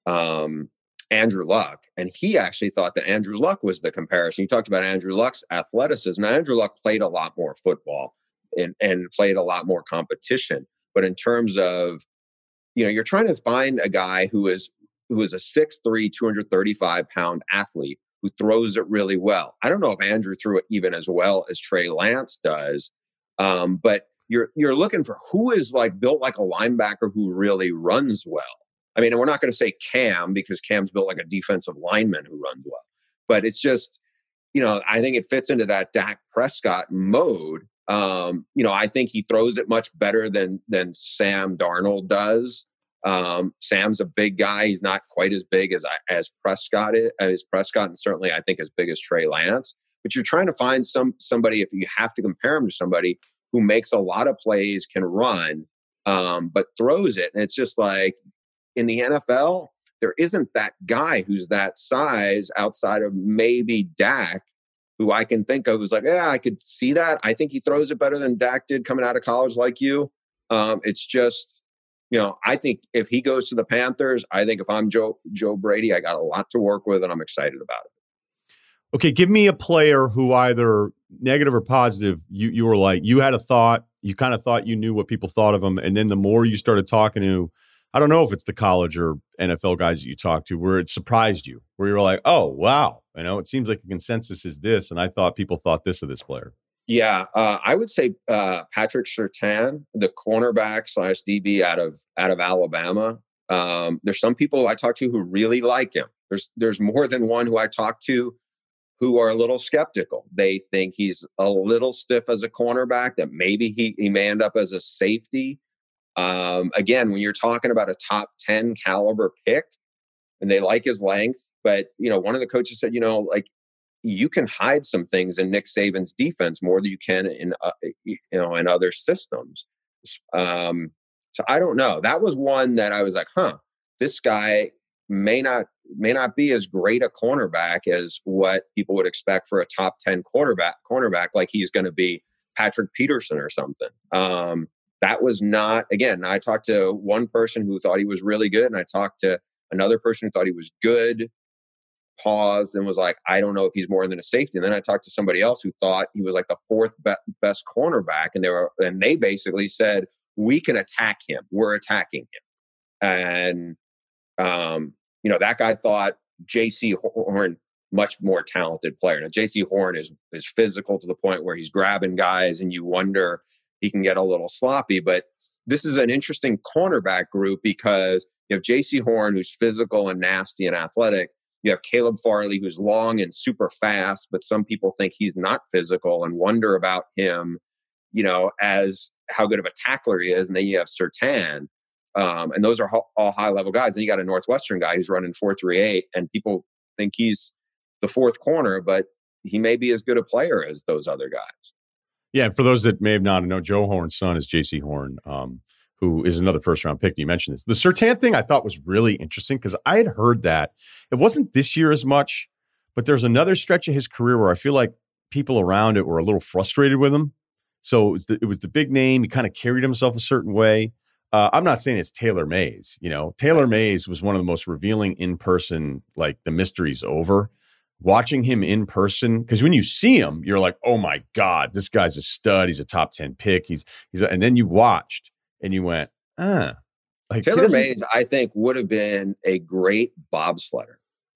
um, Andrew Luck. And he actually thought that Andrew Luck was the comparison. You talked about Andrew Luck's athleticism. Now, Andrew Luck played a lot more football and, and played a lot more competition. But in terms of, you know, you're trying to find a guy who is, who is a six three, two hundred thirty-five pound athlete who throws it really well. I don't know if Andrew threw it even as well as Trey Lance does, um, but you're you're looking for who is like built like a linebacker who really runs well. I mean, and we're not going to say Cam because Cam's built like a defensive lineman who runs well, but it's just, you know, I think it fits into that Dak Prescott mode. Um, you know, I think he throws it much better than than Sam Darnold does. Um, Sam's a big guy. He's not quite as big as as Prescott is, as Prescott, and certainly I think as big as Trey Lance. But you're trying to find some somebody, if you have to compare him to somebody who makes a lot of plays, can run, um, but throws it. And it's just like in the N F L, there isn't that guy who's that size outside of maybe Dak, who I can think of who's like, yeah, I could see that. I think he throws it better than Dak did coming out of college, like you. Um, it's just. You know, I think if he goes to the Panthers, I think if I'm Joe Joe Brady, I got a lot to work with, and I'm excited about it. Okay, give me a player who either negative or positive, you you were like, you had a thought, you kind of thought you knew what people thought of him, and then the more you started talking to, I don't know if it's the college or N F L guys that you talked to, where it surprised you, where you were like, oh, wow, you know, it seems like the consensus is this, and I thought people thought this of this player. Yeah, uh, I would say uh, Patrick Surtain, the cornerback slash D B out of out of Alabama. Um, there's some people I talk to who really like him. There's there's more than one who I talk to who are a little skeptical. They think he's a little stiff as a cornerback, that maybe he, he may end up as a safety. Um, again, when you're talking about a top ten caliber pick, and they like his length, but you know, one of the coaches said, you know, like, you can hide some things in Nick Saban's defense more than you can in, uh, you know, in other systems. Um, so I don't know. That was one that I was like, huh, this guy may not, may not be as great a cornerback as what people would expect for a top ten quarterback cornerback. Like he's going to be Patrick Peterson or something. Um, that was not, again, I talked to one person who thought he was really good, and I talked to another person who thought he was good, paused and was like, I don't know if he's more than a safety. And then I talked to somebody else who thought he was like the fourth be- best cornerback. And they were, and they basically said, we can attack him. We're attacking him. And, um, you know, that guy thought J C Horn, much more talented player. Now, J C Horn is, is physical to the point where he's grabbing guys and you wonder he can get a little sloppy, but this is an interesting cornerback group because you have J C Horn, who's physical and nasty and athletic. You have Caleb Farley, who's long and super fast, but some people think he's not physical and wonder about him, you know, as how good of a tackler he is. And then you have Surtain. Um, and those are ho- all high-level guys. And you got a Northwestern guy who's running four three eight, and people think he's the fourth corner, but he may be as good a player as those other guys. Yeah, and for those that may have not known, Joe Horn's son is J C Horn, um, who is another first-round pick. You mentioned this. The Surtain thing I thought was really interesting because I had heard that. It wasn't this year as much, but there's another stretch of his career where I feel like people around it were a little frustrated with him. So it was the, it was the big name. He kind of carried himself a certain way. Uh, I'm not saying it's Taylor Mays. You know, Taylor Mays was one of the most revealing in-person, like the mystery's over. Watching him in person, because when you see him, you're like, oh my God, this guy's a stud. He's a top ten pick. He's he's, a, and then you watched and you went, ah, like Taylor Mays, I think, would have been a great bobsledder,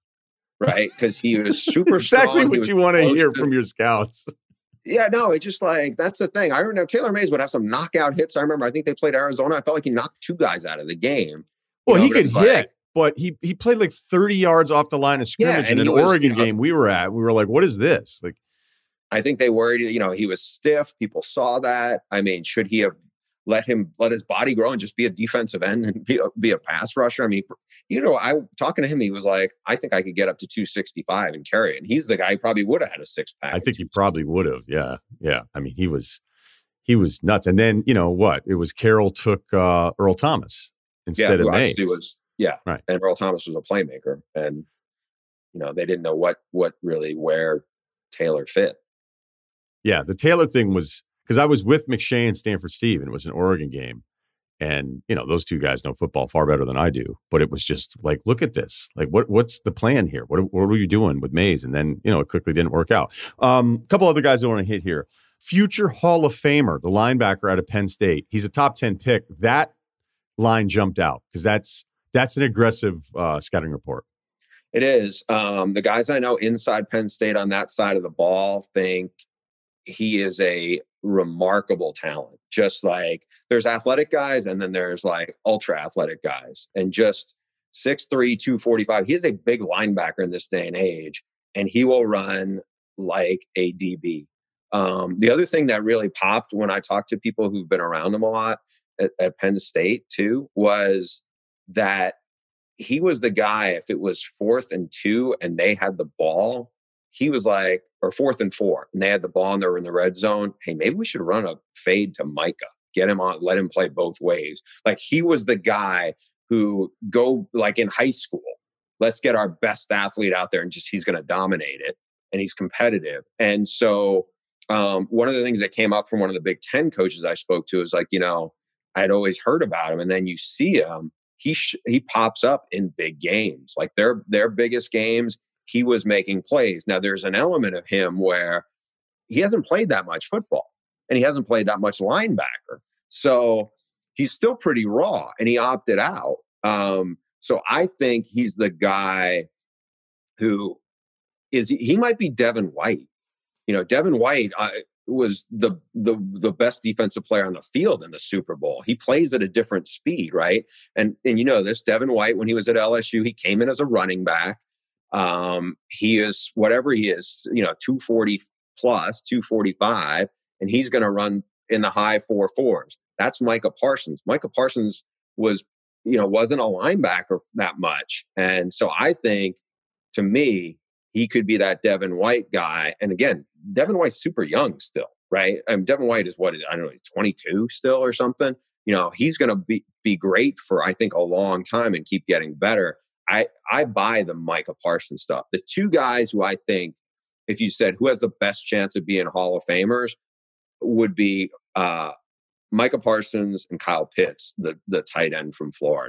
right? Because he was super exactly strong. what you want to hear from your scouts. Yeah, no, it's just like, that's the thing. I remember Taylor Mays would have some knockout hits. I remember, I think they played Arizona. I felt like he knocked two guys out of the game. Well, you he know, could hit. Like, but he he played like thirty yards off the line of scrimmage yeah, in an was, Oregon you know, game we were at. We were like, what is this? Like, I think they worried, you know, he was stiff. People saw that. I mean, should he have let him, let his body grow and just be a defensive end and be a, be a pass rusher? I mean, you know, I talking to him, he was like, I think I could get up to two sixty-five and carry it. And he's the guy who probably would have had a six pack. I think he probably would have. Yeah. Yeah. I mean, he was, he was nuts. And then, you know what? It was Carroll took uh, Earl Thomas instead yeah, of Mays. Was, Yeah. Right. And Earl Thomas was a playmaker. And, you know, they didn't know what, what really, where Taylor fit. Yeah. The Taylor thing was, because I was with McShay and Stanford Steve, and it was an Oregon game. And, you know, those two guys know football far better than I do. But it was just like, look at this. Like, what what's the plan here? What, what were you doing with Mays? And then, you know, it quickly didn't work out. Um, a couple other guys I want to hit here. Future Hall of Famer, the linebacker out of Penn State. He's a top ten pick. That line jumped out because that's, That's an aggressive uh, scouting report. It is. Um, the guys I know inside Penn State on that side of the ball think he is a remarkable talent. Just like there's athletic guys and then there's like ultra athletic guys. And just six three, two forty-five. He is a big linebacker in this day and age, and he will run like a D B. Um, the other thing that really popped when I talked to people who've been around him a lot at, at Penn State too was that he was the guy, if it was fourth and two and they had the ball, he was like, or fourth and four, and they had the ball and they were in the red zone. Hey, maybe we should run a fade to Micah, get him on, let him play both ways. Like he was the guy who go like in high school, let's get our best athlete out there and just, he's going to dominate it. And he's competitive. And so um, one of the things that came up from one of the Big Ten coaches I spoke to is like, you know, I'd always heard about him. And then you see him, he sh- he pops up in big games, like their their biggest games. He was making plays. Now there's an element of him where he hasn't played that much football and he hasn't played that much linebacker. So he's still pretty raw and he opted out. Um, so I think he's the guy who is, he might be Devin White. You know, Devin White uh, was the, the the best defensive player on the field in the Super Bowl. He plays at a different speed, right? And and you know this, Devin White, when he was at L S U, he came in as a running back. Um, he is whatever he is, you know, two forty plus, two forty-five, and he's going to run in the high four fours. That's Micah Parsons. Micah Parsons was, you know, wasn't a linebacker that much. And so I think, to me, he could be that Devin White guy. And again, Devin White's super young still, right? I mean, Devin White is what is, I don't know, he's twenty-two still or something. You know, he's going to be, be great for, I think, a long time and keep getting better. I, I buy the Micah Parsons stuff. The two guys who I think, if you said who has the best chance of being Hall of Famers, would be uh, Micah Parsons and Kyle Pitts, the, the tight end from Florida.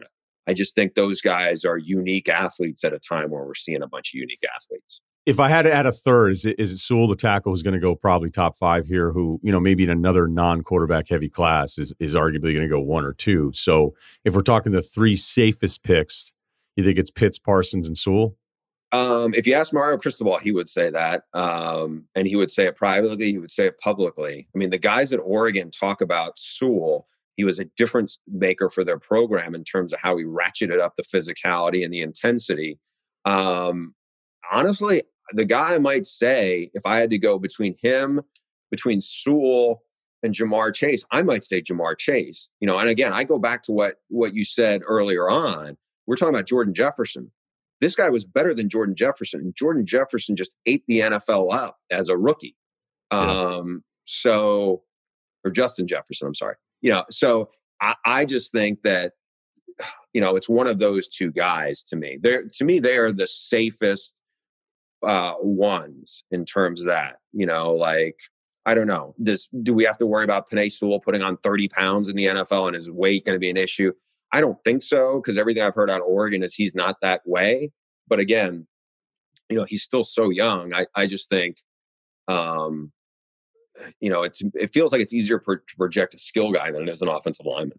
I just think those guys are unique athletes at a time where we're seeing a bunch of unique athletes. If I had to add a third, is it, is it Sewell, the tackle, who's going to go probably top five here, who, you know, maybe in another non-quarterback heavy class is, is arguably going to go one or two. So if we're talking the three safest picks, you think it's Pitts, Parsons, and Sewell? Um, if you ask Mario Cristobal, he would say that. Um, and he would say it privately. He would say it publicly. I mean, the guys at Oregon talk about Sewell. He was a difference maker for their program in terms of how he ratcheted up the physicality and the intensity. Um, honestly, the guy I might say, if I had to go between him, between Sewell and Jamar Chase, I might say Jamar Chase. You know, and again, I go back to what what you said earlier on. We're talking about Jordan Jefferson. This guy was better than Jordan Jefferson. Jordan Jefferson just ate the N F L up as a rookie. Yeah. Um, so, or Justin Jefferson, I'm sorry. You know, so I, I just think that, you know, it's one of those two guys to me. They're to me, they are the safest uh, ones in terms of that. You know, like, I don't know. Does do we have to worry about Penei Sewell putting on thirty pounds in the N F L and is weight going to be an issue? I don't think so, because everything I've heard out of Oregon is he's not that way. But again, you know, he's still so young. I, I just think, um, you know, it's it feels like it's easier per, to project a skill guy than it is an offensive lineman.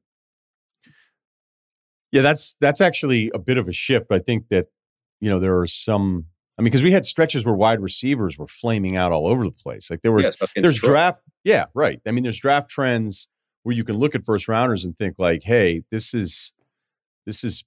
Yeah, that's that's actually a bit of a shift. But I think that, you know, there are some. I mean, because we had stretches where wide receivers were flaming out all over the place. Like there were, Yeah, there's Detroit. draft. Yeah, right. I mean, there's draft trends where you can look at first rounders and think like, hey, this is, this is,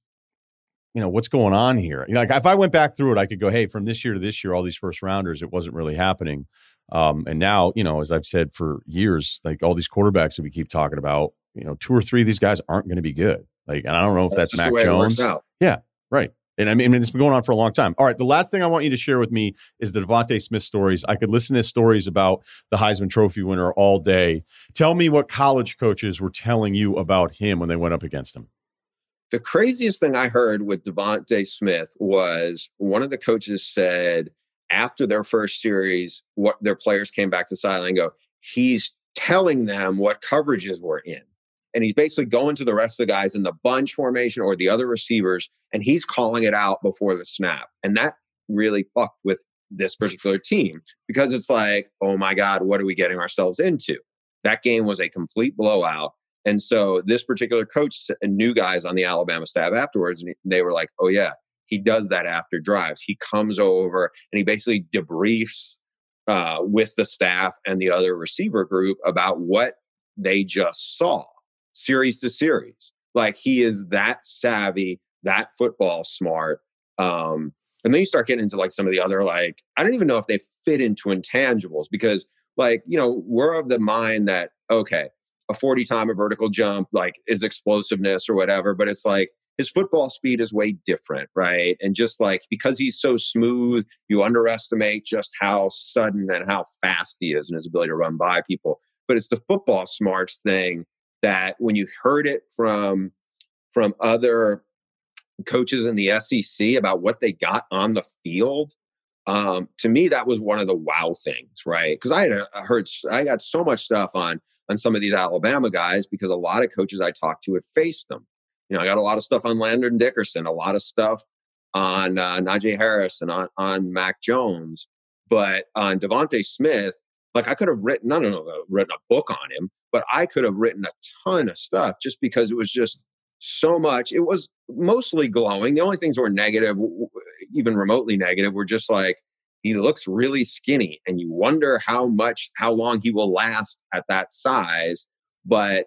you know, what's going on here? You know, like if I went back through it, I could go, hey, from this year to this year, all these first rounders, it wasn't really happening. Um, and now, you know, as I've said for years, like all these quarterbacks that we keep talking about, you know, two or three of these guys aren't going to be good. Like, and I don't know if that's, that's Mac the way Jones. It works out. Yeah, right. And I mean, it's been going on for a long time. All right. The last thing I want you to share with me is the Devontae Smith stories. I could listen to stories about the Heisman Trophy winner all day. Tell me what college coaches were telling you about him when they went up against him. The craziest thing I heard with Devontae Smith was one of the coaches said after their first series, what their players came back to the sideline and go, he's telling them what coverages we're in. And he's basically going to the rest of the guys in the bunch formation or the other receivers, and he's calling it out before the snap. And that really fucked with this particular team because it's like, oh my God, what are we getting ourselves into? That game was a complete blowout. And so this particular coach knew guys on the Alabama staff afterwards, and they were like, oh yeah, he does that after drives. He comes over and he basically debriefs uh, with the staff and the other receiver group about what they just saw. Series to series. Like he is that savvy, that football smart. Um, and then you start getting into like some of the other, like, I don't even know if they fit into intangibles because like, you know, we're of the mind that, okay, a forty time a vertical jump, like is explosiveness or whatever, but it's like his football speed is way different. Right. And just like, because he's so smooth, you underestimate just how sudden and how fast he is and his ability to run by people. But it's the football smarts thing that when you heard it from from other coaches in the S E C about what they got on the field, um, to me that was one of the wow things, right? Because I had a, heard I got so much stuff on on some of these Alabama guys because a lot of coaches I talked to had faced them. You know, I got a lot of stuff on Landon Dickerson, a lot of stuff on uh, Najee Harris and on on Mac Jones, but on Devontae Smith. Like I could have written, I don't know, written a book on him, but I could have written a ton of stuff just because it was just so much. It was mostly glowing. The only things that were negative, even remotely negative, were just like, he looks really skinny and you wonder how much, how long he will last at that size. But,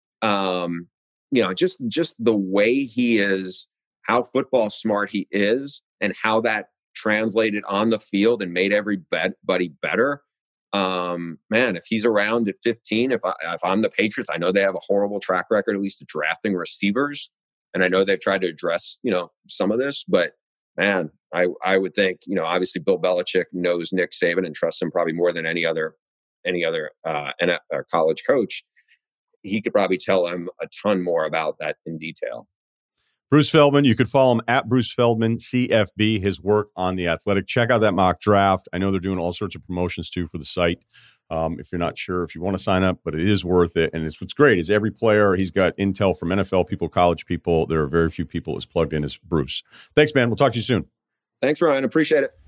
um, you know, just, just the way he is, how football smart he is and how that translated on the field and made everybody better. Um, man, if he's around at fifteen, if I, if I'm the Patriots, I know they have a horrible track record, at least at drafting receivers. And I know they've tried to address, you know, some of this, but man, I, I would think, you know, obviously Bill Belichick knows Nick Saban and trusts him probably more than any other, any other, uh, and a college coach. He could probably tell him a ton more about that in detail. Bruce Feldman, you could follow him at Bruce Feldman, C F B, his work on The Athletic. Check out that mock draft. I know they're doing all sorts of promotions, too, for the site. Um, if you're not sure if you want to sign up, but it is worth it. And it's what's great is every player, he's got intel from N F L people, college people. There are very few people as plugged in as Bruce. Thanks, man. We'll talk to you soon. Thanks, Ryan. Appreciate it.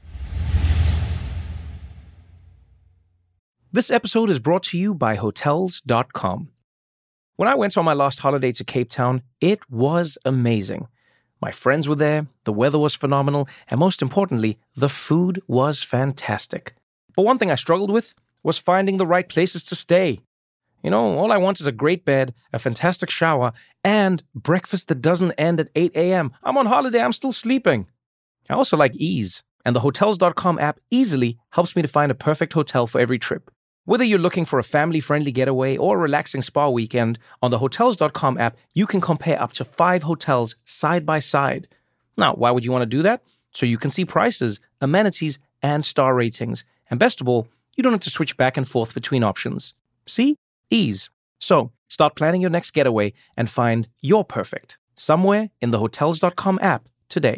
This episode is brought to you by Hotels dot com. When I went on my last holiday to Cape Town, it was amazing. My friends were there, the weather was phenomenal, and most importantly, the food was fantastic. But one thing I struggled with was finding the right places to stay. You know, all I want is a great bed, a fantastic shower, and breakfast that doesn't end at eight a.m. I'm on holiday, I'm still sleeping. I also like ease, and the Hotels dot com app easily helps me to find a perfect hotel for every trip. Whether you're looking for a family-friendly getaway or a relaxing spa weekend, on the Hotels dot com app, you can compare up to five hotels side by side. Now, why would you want to do that? So you can see prices, amenities, and star ratings. And best of all, you don't have to switch back and forth between options. See? Ease. So, start planning your next getaway and find your perfect somewhere in the Hotels dot com app today.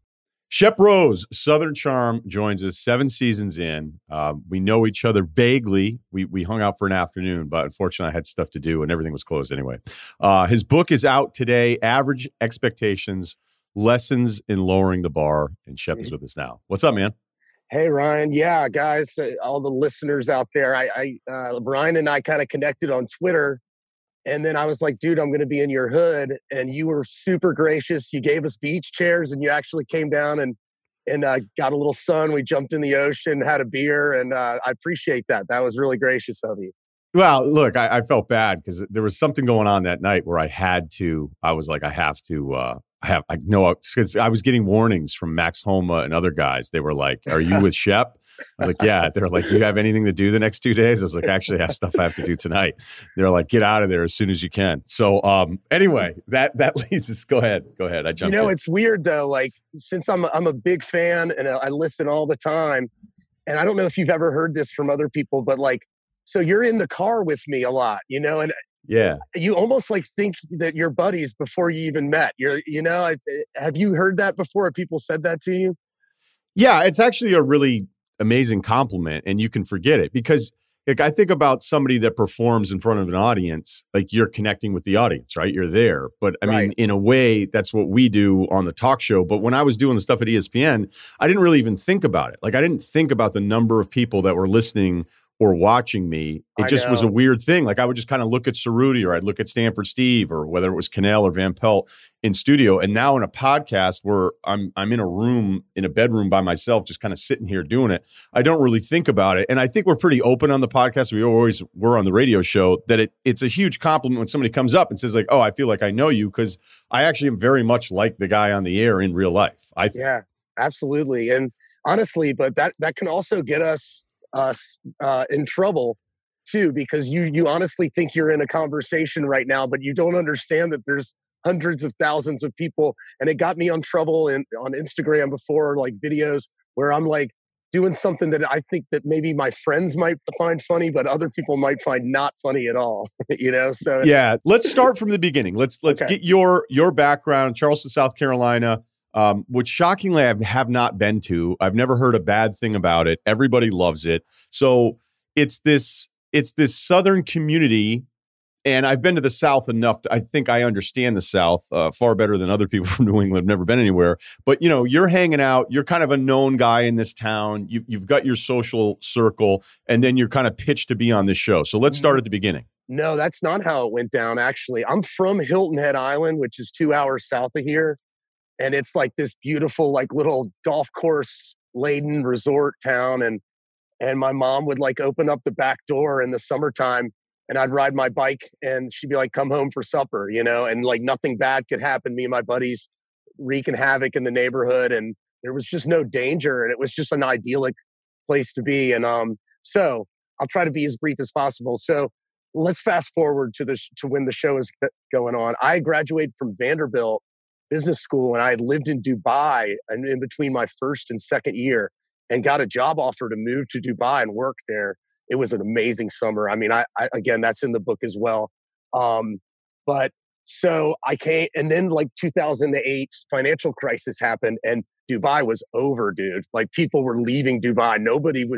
Shep Rose, Southern Charm, joins us seven seasons in. Um, we know each other vaguely. We we hung out for an afternoon, but unfortunately I had stuff to do and everything was closed anyway. Uh, his book is out today, Average Expectations, Lessons in Lowering the Bar, and Shep is with us now. What's up, man? Hey, Ryan. Yeah, guys, uh, all the listeners out there. I, I uh, Ryan and I kind of connected on Twitter. And then I was like, dude, I'm going to be in your hood. And you were super gracious. You gave us beach chairs and you actually came down and and uh, got a little sun. We jumped in the ocean, had a beer. And uh, I appreciate that. That was really gracious of you. Well, look, I, I felt bad because there was something going on that night where I had to, I was like, I have to, uh, I have, I know, because I was getting warnings from Max Homa and other guys. They were like, are you with Shep? I was like, yeah. They're like, do you have anything to do the next two days? I was like, actually, I have stuff I have to do tonight. They're like, get out of there as soon as you can. So um, anyway, that that leads us. Go ahead. Go ahead. I jumped You know, in. it's weird, though. Like, since I'm, I'm a big fan and I listen all the time, and I don't know if you've ever heard this from other people, but like, so you're in the car with me a lot, you know, and yeah, you almost like think that you're buddies before you even met. You're, you know, it, it, have you heard that before? Have people said that to you? Yeah, it's actually a really amazing compliment, and you can forget it because like I think about somebody that performs in front of an audience, like you're connecting with the audience, right? You're there. But I mean, Right. in a way, that's what we do on the talk show. But when I was doing the stuff at E S P N, I didn't really even think about it. Like I didn't think about the number of people that were listening or watching me. It I just was a know. weird thing. Like I would just kind of look at Cerruti or I'd look at Stanford Steve or whether it was Cannell or Van Pelt in studio. And now in a podcast where I'm I'm in a room, in a bedroom by myself, just kind of sitting here doing it, I don't really think about it. And I think we're pretty open on the podcast. We always were on the radio show that it it's a huge compliment when somebody comes up and says like, oh, I feel like I know you because I actually am very much like the guy on the air in real life. I think. Yeah, absolutely. And honestly, but that, that can also get us us uh, in trouble too, because you you honestly think you're in a conversation right now, but you don't understand that there's hundreds of thousands of people. And it got me on trouble in, on Instagram before, like videos where I'm like doing something that I think that maybe my friends might find funny, but other people might find not funny at all. You know, so Yeah, let's start from the beginning. Let's let's Okay. get your your background, Charleston, South Carolina, um, which shockingly I have not been to. I've never heard a bad thing about it. Everybody loves it. So it's this it's this Southern community, and I've been to the South enough. To, I think I understand the South uh, far better than other people from New England. I've never been anywhere, but you know, you're hanging out. You're kind of a known guy in this town. You, you've got your social circle, and then you're kind of pitched to be on this show. So let's start at the beginning. no, that's not how it went down, actually. I'm from Hilton Head Island, which is two hours south of here. And it's like this beautiful, like little golf course laden resort town. And and my mom would like open up the back door in the summertime and I'd ride my bike and she'd be like, come home for supper, you know, and like nothing bad could happen. Me and my buddies wreaking havoc in the neighborhood and there was just no danger. And it was just an idyllic place to be. And um, so I'll try to be as brief as possible. So let's fast forward to the sh- to when the show is g- going on. I graduated from Vanderbilt Business School and I had lived in Dubai and in between my first and second year and got a job offer to move to Dubai and work there. It was an amazing summer. I mean, I, I again, that's in the book as well. Um, but so I came, and then like two thousand eight financial crisis happened and Dubai was over, dude. Like people were leaving Dubai. Nobody was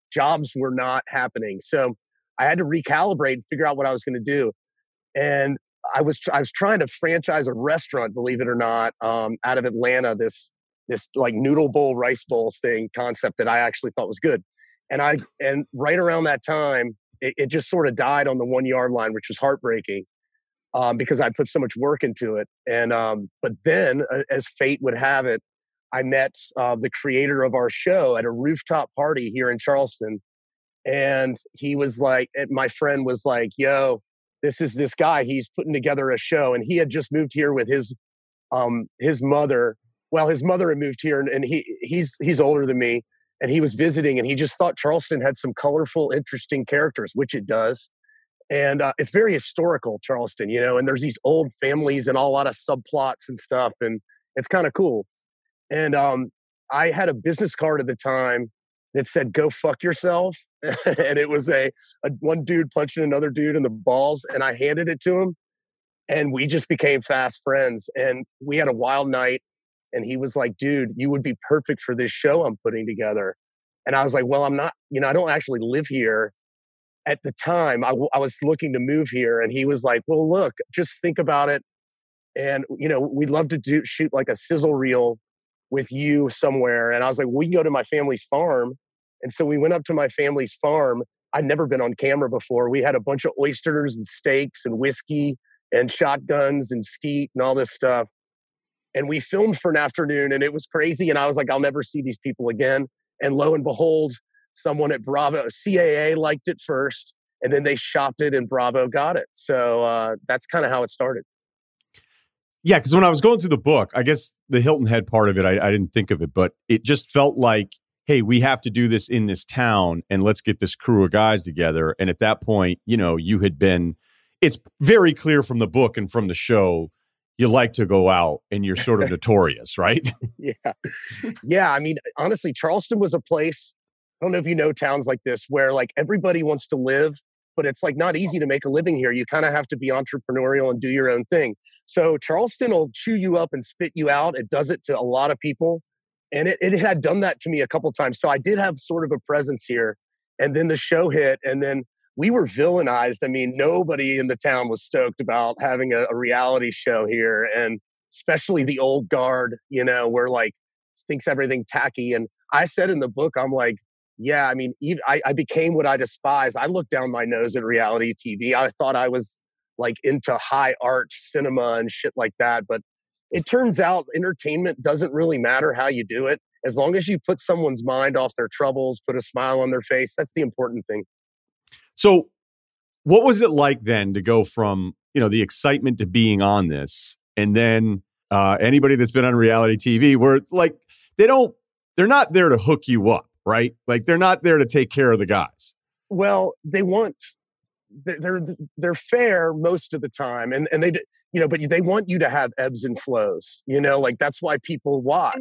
jobs were not happening. So I had to recalibrate and figure out what I was going to do. And I was I was trying to franchise a restaurant, believe it or not, um, out of Atlanta. This this like noodle bowl, rice bowl thing concept that I actually thought was good. And I and right around that time, it, it just sort of died on the one yard line, which was heartbreaking um, because I put so much work into it. And um, but then, uh, as fate would have it, I met uh, the creator of our show at a rooftop party here in Charleston, and he was like, and my friend was like, "Yo, this is this guy. He's putting together a show," and he had just moved here with his um, his mother. Well, his mother had moved here, and, and he he's he's older than me. And he was visiting, and he just thought Charleston had some colorful, interesting characters, which it does. And uh, it's very historical, Charleston, you know, and there's these old families and a lot of subplots and stuff, and it's kind of cool. And um, I had a business card at the time that said, "Go fuck yourself." And it was a, a one dude punching another dude in the balls, and I handed it to him, and we just became fast friends. And we had a wild night. And he was like, "Dude, you would be perfect for this show I'm putting together." And I was like, "Well, I'm not, you know, I don't actually live here." At the time, I, w- I was looking to move here. And he was like, "Well, look, just think about it. And, you know, we'd love to do shoot like a sizzle reel with you somewhere." And I was like, "We can go to my family's farm." And so we went up to my family's farm. I'd never been on camera before. We had a bunch of oysters and steaks and whiskey and shotguns and skeet and all this stuff. And we filmed for an afternoon, and it was crazy. And I was like, "I'll never see these people again." And lo and behold, someone at Bravo, C A A liked it first, and then they shopped it, and Bravo got it. So uh, that's kind of how it started. Yeah, because when I was going through the book, I guess the Hilton Head part of it, I, I didn't think of it, but it just felt like, hey, we have to do this in this town, and let's get this crew of guys together. And at that point, you know, you had been, it's very clear from the book and from the show, you like to go out and you're sort of notorious, right? Yeah. Yeah. I mean, honestly, Charleston was a place, I don't know if you know towns like this, where like everybody wants to live, but it's like not easy to make a living here. You kind of have to be entrepreneurial and do your own thing. So Charleston will chew you up and spit you out. It does it to a lot of people. And it, it had done that to me a couple times. So I did have sort of a presence here. And then the show hit, and then we were villainized. I mean, nobody in the town was stoked about having a, a reality show here. And especially the old guard, you know, where like thinks everything tacky. And I said in the book, I'm like, yeah, I mean, even, I, I became what I despise. I looked down my nose at reality T V. I thought I was like into high art cinema and shit like that. But it turns out entertainment doesn't really matter how you do it. As long as you put someone's mind off their troubles, put a smile on their face, that's the important thing. So what was it like then to go from, you know, the excitement to being on this? And then uh, anybody that's been on reality T V where like, they don't, they're not there to hook you up, right? Like they're not there to take care of the guys. Well, they want, they're, they're fair most of the time. And, and they, you know, but they want you to have ebbs and flows, you know, like that's why people watch.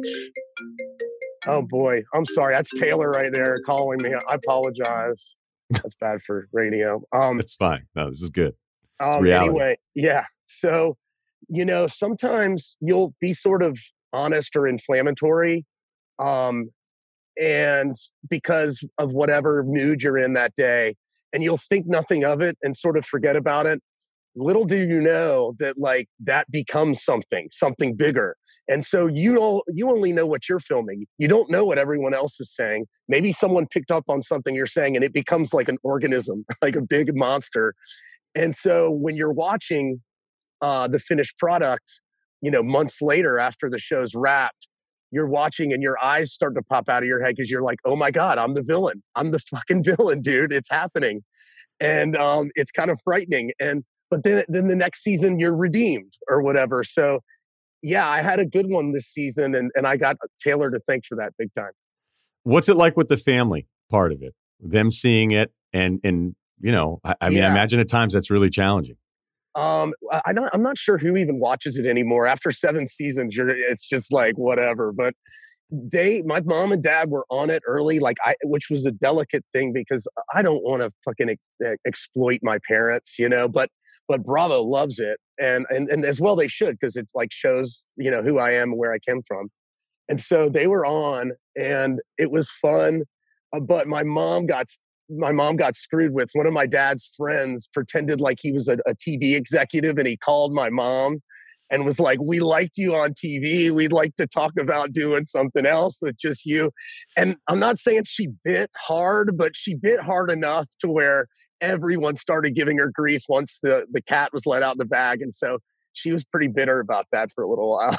Oh boy, I'm sorry. That's Taylor right there calling me. I apologize. That's bad for radio. Um, It's fine. No, this is good. It's um, reality. Anyway, yeah. So, you know, sometimes you'll be sort of honest or inflammatory. Um, and because of whatever mood you're in that day, and you'll think nothing of it and sort of forget about it. Little do you know that like that becomes something, something bigger. And so you know, you only know what you're filming. You don't know what everyone else is saying. Maybe someone picked up on something you're saying and it becomes like an organism, like a big monster. And so when you're watching uh, the finished product, you know, months later after the show's wrapped, you're watching and your eyes start to pop out of your head because you're like, oh my God, I'm the villain. I'm the fucking villain, dude. It's happening. And um, it's kind of frightening. And but then, then the next season you're redeemed or whatever. So yeah, I had a good one this season, and, and I got Taylor to thank for that big time. What's it like with the family part of it? Them seeing it and, and you know, I, I mean, Yeah. I imagine at times that's really challenging. Um, I don't, I'm not sure who even watches it anymore. After seven seasons, you're, it's just like whatever. But they, my mom and dad were on it early, like I, which was a delicate thing because I don't want to fucking ex- exploit my parents, you know. But but Bravo loves it, and and and as well they should, because it's like shows, you know, who I am and where I came from. And so they were on, and it was fun. uh, but my mom got my mom got screwed with. One of my dad's friends pretended like he was a, a T V executive, and he called my mom and was like, "We liked you on T V. We'd like to talk about doing something else with just you." And I'm not saying she bit hard, but she bit hard enough to where everyone started giving her grief once the, the cat was let out of the bag. And so she was pretty bitter about that for a little while.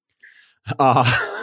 uh,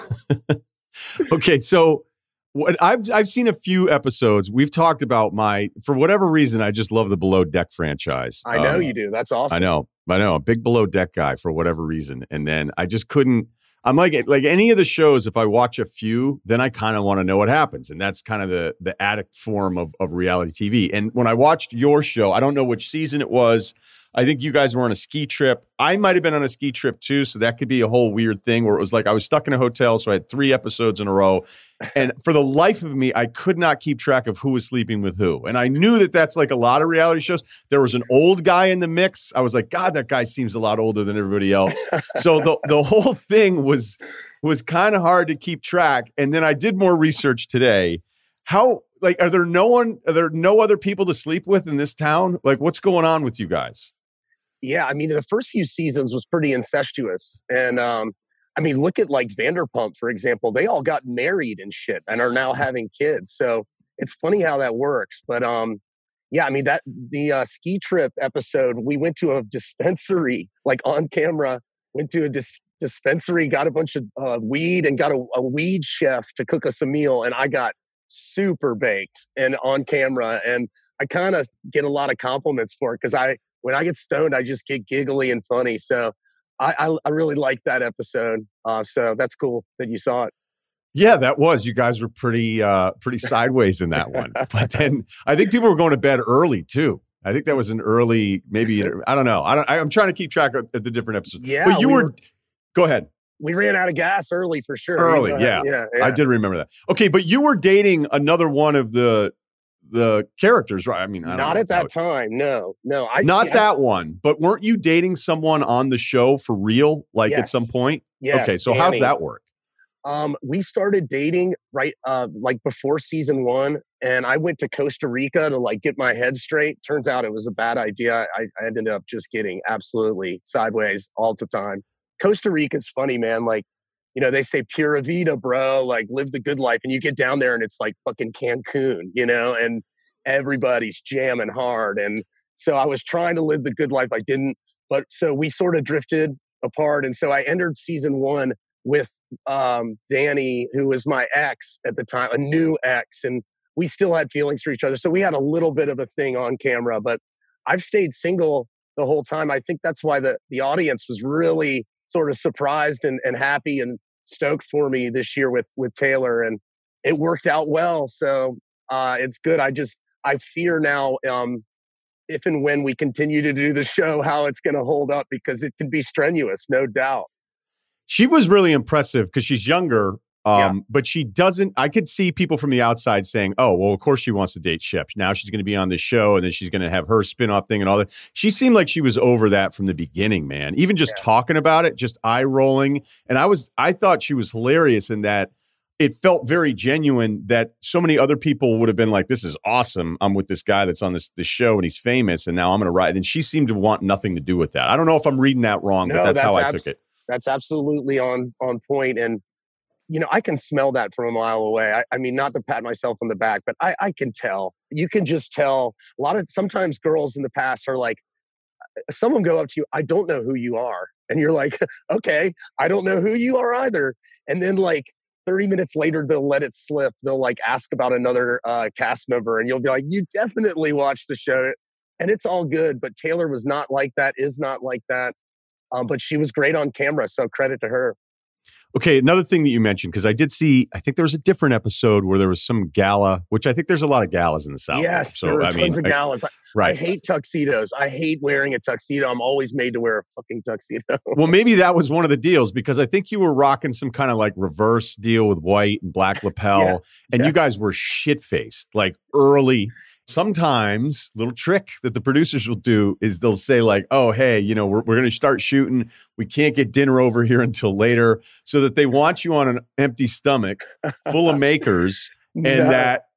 okay, so what I've I've seen a few episodes. We've talked about my, for whatever reason, I just love the Below Deck franchise. I know um, you do. That's awesome. I know. I know. A big Below Deck guy for whatever reason. And then I just couldn't, I'm like, like any of the shows, if I watch a few, then I kind of want to know what happens. And that's kind of the the addict form of, of reality T V. And when I watched your show, I don't know which season it was. I think you guys were on a ski trip. I might have been on a ski trip too. So that could be a whole weird thing where it was like I was stuck in a hotel. So I had three episodes in a row. And for the life of me, I could not keep track of who was sleeping with who. And I knew that that's like a lot of reality shows. There was an old guy in the mix. I was like, God, that guy seems a lot older than everybody else. So the, the whole thing was, was kind of hard to keep track. And then I did more research today. How, like, are there no one, are there no other people to sleep with in this town? Like, what's going on with you guys? Yeah, I mean, the first few seasons was pretty incestuous. And, um, I mean, look at like Vanderpump, for example. They all got married and shit and are now having kids. So it's funny how that works. But, um, yeah, I mean, that the uh, ski trip episode, we went to a dispensary, like on camera, went to a dis- dispensary, got a bunch of uh, weed and got a, a weed chef to cook us a meal. And I got super baked and on camera. And I kind of get a lot of compliments for it because I, when I get stoned, I just get giggly and funny. So I, I, I really like that episode. Uh, so that's cool that you saw it. Yeah, that was. You guys were pretty uh, pretty sideways in that one. But then I think people were going to bed early too. I think that was an early, maybe, I don't know. I don't, I'm trying to keep track of the different episodes. Yeah, but you we were, were, go ahead. We ran out of gas early for sure. Early, you know, yeah. yeah, yeah. I did remember that. Okay, but you were dating another one of the the characters, right? I mean, I don't not know at that time. No, no. I not see, that I, one. But weren't you dating someone on the show for real? Like yes, at some point? Yes, okay, so Danny. how's that work? Um, we started dating right, uh, like before season one, and I went to Costa Rica to like get my head straight. Turns out it was a bad idea. I, I ended up just getting absolutely sideways all the time. Costa Rica's funny, man. Like, you know, they say pura vida, bro, like live the good life. And you get down there and it's like fucking Cancun, you know, and everybody's jamming hard. And so I was trying to live the good life. I didn't. But so we sort of drifted apart. And so I entered season one with um, Danny, who was my ex at the time, a new ex. And we still had feelings for each other. So we had a little bit of a thing on camera. But I've stayed single the whole time. I think that's why the, the audience was really sort of surprised and, and happy and stoked for me this year with with Taylor, and it worked out well. So uh, it's good. I just I fear now um, if and when we continue to do the show, how it's going to hold up, because it can be strenuous, no doubt. She was really impressive because she's younger, um, Yeah. but she doesn't. I could see people from the outside saying, "Oh, well, of course she wants to date Shep. Now she's going to be on this show, and then she's going to have her spin-off thing and all that." She seemed like she was over that from the beginning, man. Even just Yeah. talking about it, just eye rolling, and I was, I thought she was hilarious in that. It felt very genuine that so many other people would have been like, "This is awesome. I'm with this guy that's on this this show and he's famous, and now I'm going to ride." And she seemed to want nothing to do with that. I don't know if I'm reading that wrong, No, but that's, how I abs- took it. That's absolutely on on point. And you know, I can smell that from a mile away. I, I mean, not to pat myself on the back, but I, I can tell. You can just tell. A lot of sometimes girls in the past are like, someone go up to you, "I don't know who you are," and you're like, "Okay, I don't know who you are either." And then like thirty minutes later, they'll let it slip. They'll like ask about another uh, cast member, and you'll be like, "You definitely watched the show," and it's all good. But Taylor was not like that. Is not like that. Um, but she was great on camera, so credit to her. Okay, another thing that you mentioned, because I did see, I think there was a different episode where there was some gala, which I think there's a lot of galas in the South. Yes, so there were I tons mean, of I- galas. I, right. I hate tuxedos. I hate wearing a tuxedo. I'm always made to wear a fucking tuxedo. Well, maybe that was one of the deals, because I think you were rocking some kind of like reverse deal with white and black lapel, Yeah, and yeah. you guys were shit faced like early. Sometimes little trick that the producers will do is they'll say like, "Oh, hey, you know, we're, we're going to start shooting. We can't get dinner over here until later," so that they want you on an empty stomach full of makers, and No. that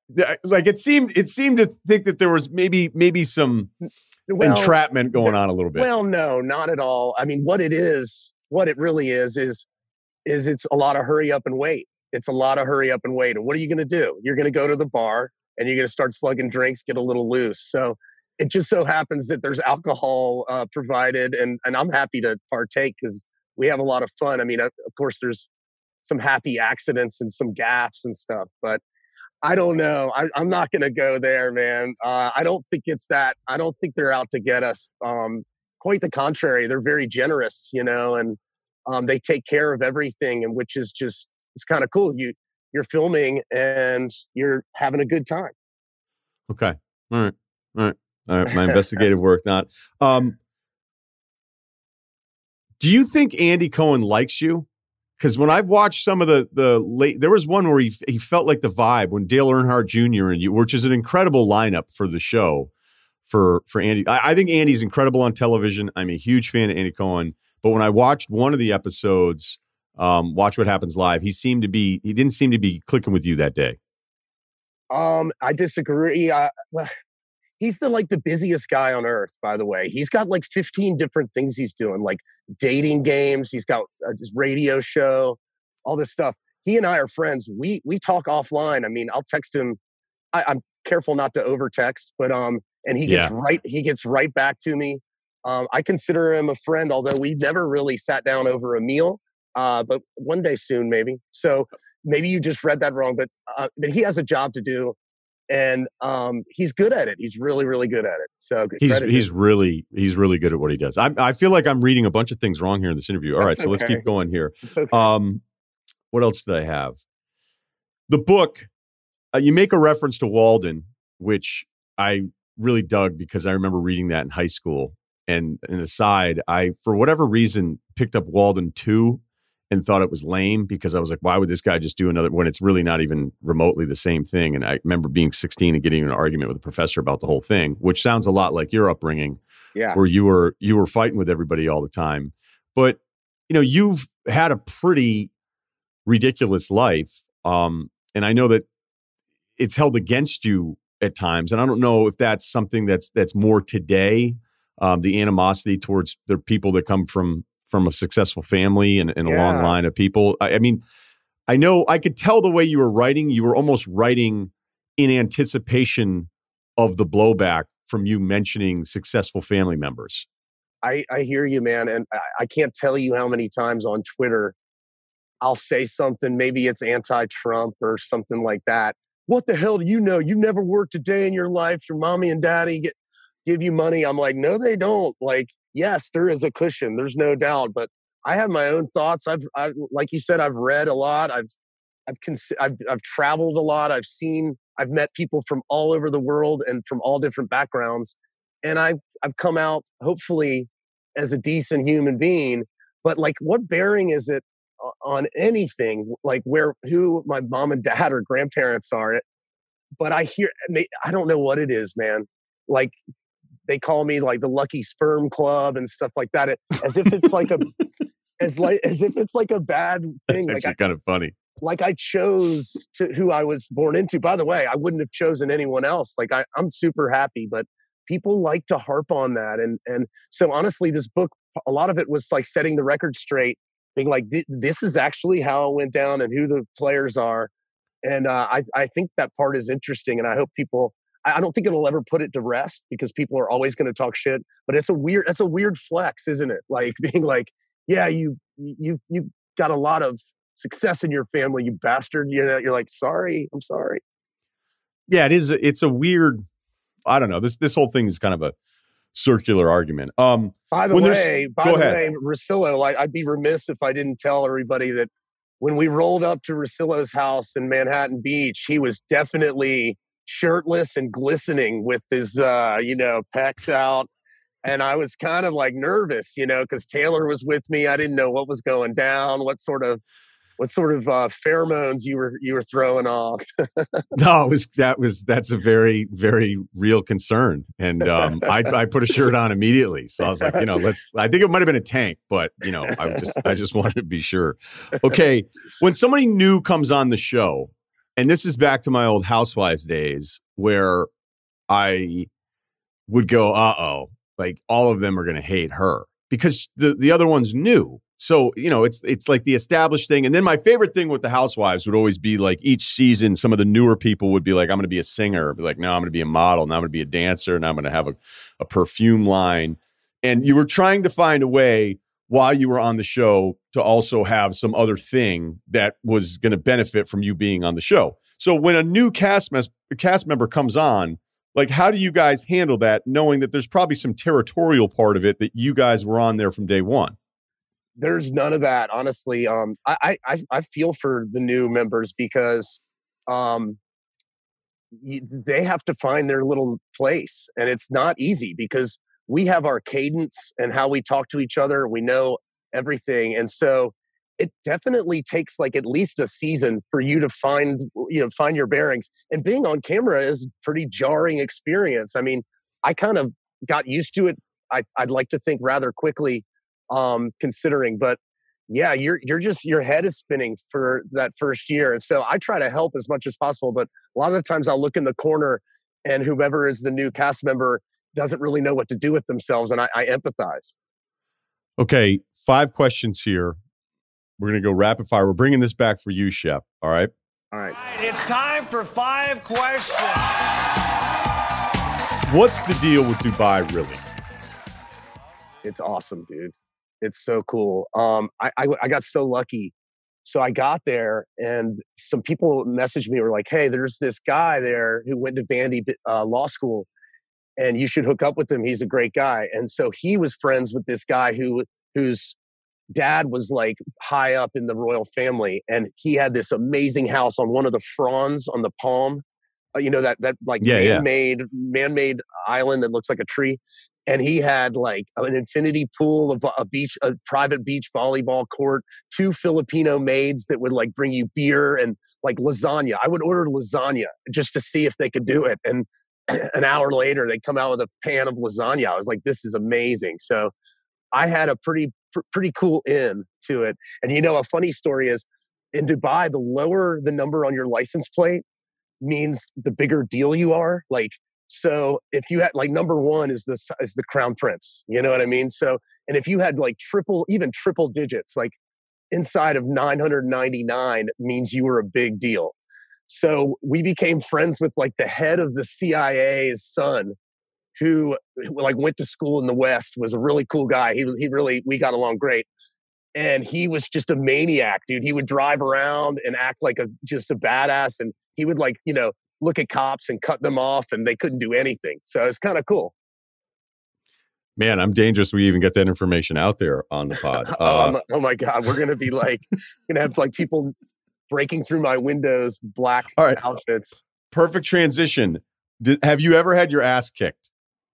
like it seemed it seemed to think that there was maybe maybe some well, entrapment going on a little bit. Well, no, not at all. I mean, what it is, what it really is, is is it's a lot of hurry up and wait. It's a lot of hurry up and wait. And what are you going to do? You're going to go to the bar and you're going to start slugging drinks, get a little loose. So it just so happens that there's alcohol uh, provided, and and I'm happy to partake because we have a lot of fun. I mean, of course, there's some happy accidents and some gaffes and stuff, but I don't know. I, I'm not going to go there, man. Uh, I don't think it's that. I don't think they're out to get us. Um, quite the contrary. They're very generous, you know, and um, they take care of everything, and which is just, it's kind of cool. You, you're filming and you're having a good time. Okay. All right. All right. All right. My investigative work, not. Um, do you think Andy Cohen likes you? Because when I've watched some of the the late, there was one where he he felt like the vibe when Dale Earnhardt Junior and you, which is an incredible lineup for the show, for for Andy. I, I think Andy's incredible on television. I'm a huge fan of Andy Cohen. But when I watched one of the episodes, um, Watch What Happens Live, he seemed to be he didn't seem to be clicking with you that day. Um, I disagree. I, well, he's the like the busiest guy on earth, by the way. He's got like fifteen different things he's doing, like dating games. He's got uh, his radio show, all this stuff. He and I are friends. We we talk offline. I mean, I'll text him. I, I'm careful not to over text, but um, and he gets yeah. right. He gets right back to me. Um, I consider him a friend, although we've never really sat down over a meal. Uh, but one day soon, maybe. So maybe you just read that wrong. But uh, but he has a job to do. And um, he's good at it. He's really, really good at it. So he's he's really he's really good at what he does. I I feel like I'm reading a bunch of things wrong here in this interview. All That's right, so okay. let's keep going here. Okay. Um, what else did I have? The book. Uh, you make a reference to Walden, which I really dug because I remember reading that in high school. And an aside, I for whatever reason picked up Walden two and thought it was lame because I was like, why would this guy just do another when it's really not even remotely the same thing? And I remember being sixteen and getting in an argument with a professor about the whole thing, which sounds a lot like your upbringing, yeah, where you were you were fighting with everybody all the time. But you know, you've had a pretty ridiculous life, um, and I know that it's held against you at times. And I don't know if that's something that's that's more today, um, the animosity towards the people that come from. from a successful family and, and a yeah. long line of people. I, I mean, I know I could tell the way you were writing, you were almost writing in anticipation of the blowback from you mentioning successful family members. I, I hear you, man. And I, I can't tell you how many times on Twitter I'll say something, maybe it's anti-Trump or something like that. What the hell do you know? You've never worked a day in your life. Your mommy and daddy get give you money. I'm like, no, they don't. Like, yes, there is a cushion. There's no doubt. But I have my own thoughts. I've, I, like you said, I've read a lot. I've, I've, cons- I've, I've traveled a lot. I've seen, I've met people from all over the world and from all different backgrounds. And I've, I've come out hopefully as a decent human being. But like, what bearing is it on anything? Like where, who my mom and dad or grandparents are? But I hear, I don't know what it is, man. Like, they call me like the Lucky Sperm Club and stuff like that, it, as if it's like a, as like as if it's like a bad thing. That's like actually I, kind of funny. Like I chose to who I was born into. By the way, I wouldn't have chosen anyone else. Like I, I'm super happy, but people like to harp on that, and and so honestly, this book, a lot of it was like setting the record straight, being like, this is actually how it went down and who the players are, and uh, I I think that part is interesting, and I hope people. I don't think it'll ever put it to rest because people are always going to talk shit, but it's a weird, that's a weird flex, isn't it? Like being like, yeah, you, you, you got a lot of success in your family, you bastard. You know, you're like, sorry, I'm sorry. Yeah, it is. It's a weird, I don't know. This, this whole thing is kind of a circular argument. Um, by the way, by the ahead. way, Russillo, like, I'd be remiss if I didn't tell everybody that when we rolled up to Russillo's house in Manhattan Beach, he was definitely shirtless and glistening with his, uh, you know, pecs out. And I was kind of like nervous, you know, because Taylor was with me. I didn't know what was going down, what sort of, what sort of uh, pheromones you were you were throwing off. No, it was that was that's a very very real concern, and um, I I put a shirt on immediately. So I was like, you know, let's. I think it might have been a tank, but you know, I just I just wanted to be sure. Okay, when somebody new comes on the show. And this is back to my old Housewives days where I would go, uh-oh, like all of them are going to hate her because the, the other ones knew. So, you know, it's it's like the established thing. And then my favorite thing with the Housewives would always be like each season, some of the newer people would be like, I'm going to be a singer. Be like, no, I'm going to be a model. Now I'm going to be a dancer. Now I'm going to have a, a perfume line. And you were trying to find a way while you were on the show to also have some other thing that was going to benefit from you being on the show. So when a new cast, mes- cast member comes on, like, how do you guys handle that, knowing that there's probably some territorial part of it that you guys were on there from day one? There's none of that, honestly. Um, I, I, I feel for the new members because um, you, they have to find their little place. And it's not easy because we have our cadence and how we talk to each other. We know everything. And so it definitely takes like at least a season for you to find, you know, find your bearings. And being on camera is a pretty jarring experience. I mean, I kind of got used to it. I, I'd like to think rather quickly, um, considering, but yeah, you're, you're just, your head is spinning for that first year. And so I try to help as much as possible, but a lot of the times I'll look in the corner and whoever is the new cast member doesn't really know what to do with themselves. And I, I empathize. Okay. Five questions here. We're going to go rapid fire. We're bringing this back for you, Shep. All right. All right. All right. It's time for five questions. What's the deal with Dubai, really? It's awesome, dude. It's so cool. Um, I, I, I got so lucky. So I got there and some people messaged me, were like, hey, there's this guy there who went to Vandy uh, Law School and you should hook up with him. He's a great guy. And so he was friends with this guy who whose dad was like high up in the royal family. And he had this amazing house on one of the fronds on the Palm, uh, you know, that, that like yeah, man-made, yeah. man-made island that looks like a tree. And he had like an infinity pool of a beach, a private beach volleyball court, two Filipino maids that would like bring you beer and like lasagna. I would order lasagna just to see if they could do it. And an hour later, they come out with a pan of lasagna. I was like, this is amazing. So I had a pretty, pr- pretty cool in to it. And you know, a funny story is in Dubai, the lower the number on your license plate means the bigger deal you are. Like, so if you had like number one is the, is the crown prince, you know what I mean? So, and if you had like triple, even triple digits, like inside of nine hundred ninety-nine means you were a big deal. So we became friends with like the head of the C I A's son, who like went to school in the West, was a really cool guy. He he really, we got along great. And he was just a maniac, dude. He would drive around and act like a, just a badass. And he would like, you know, look at cops and cut them off and they couldn't do anything. So it's kind of cool. Man, I'm dangerous. We even get that information out there on the pod. Uh, um, oh my God. We're going to be like, going to have like people breaking through my windows, black all right. outfits. Perfect transition. Did, have you ever had your ass kicked?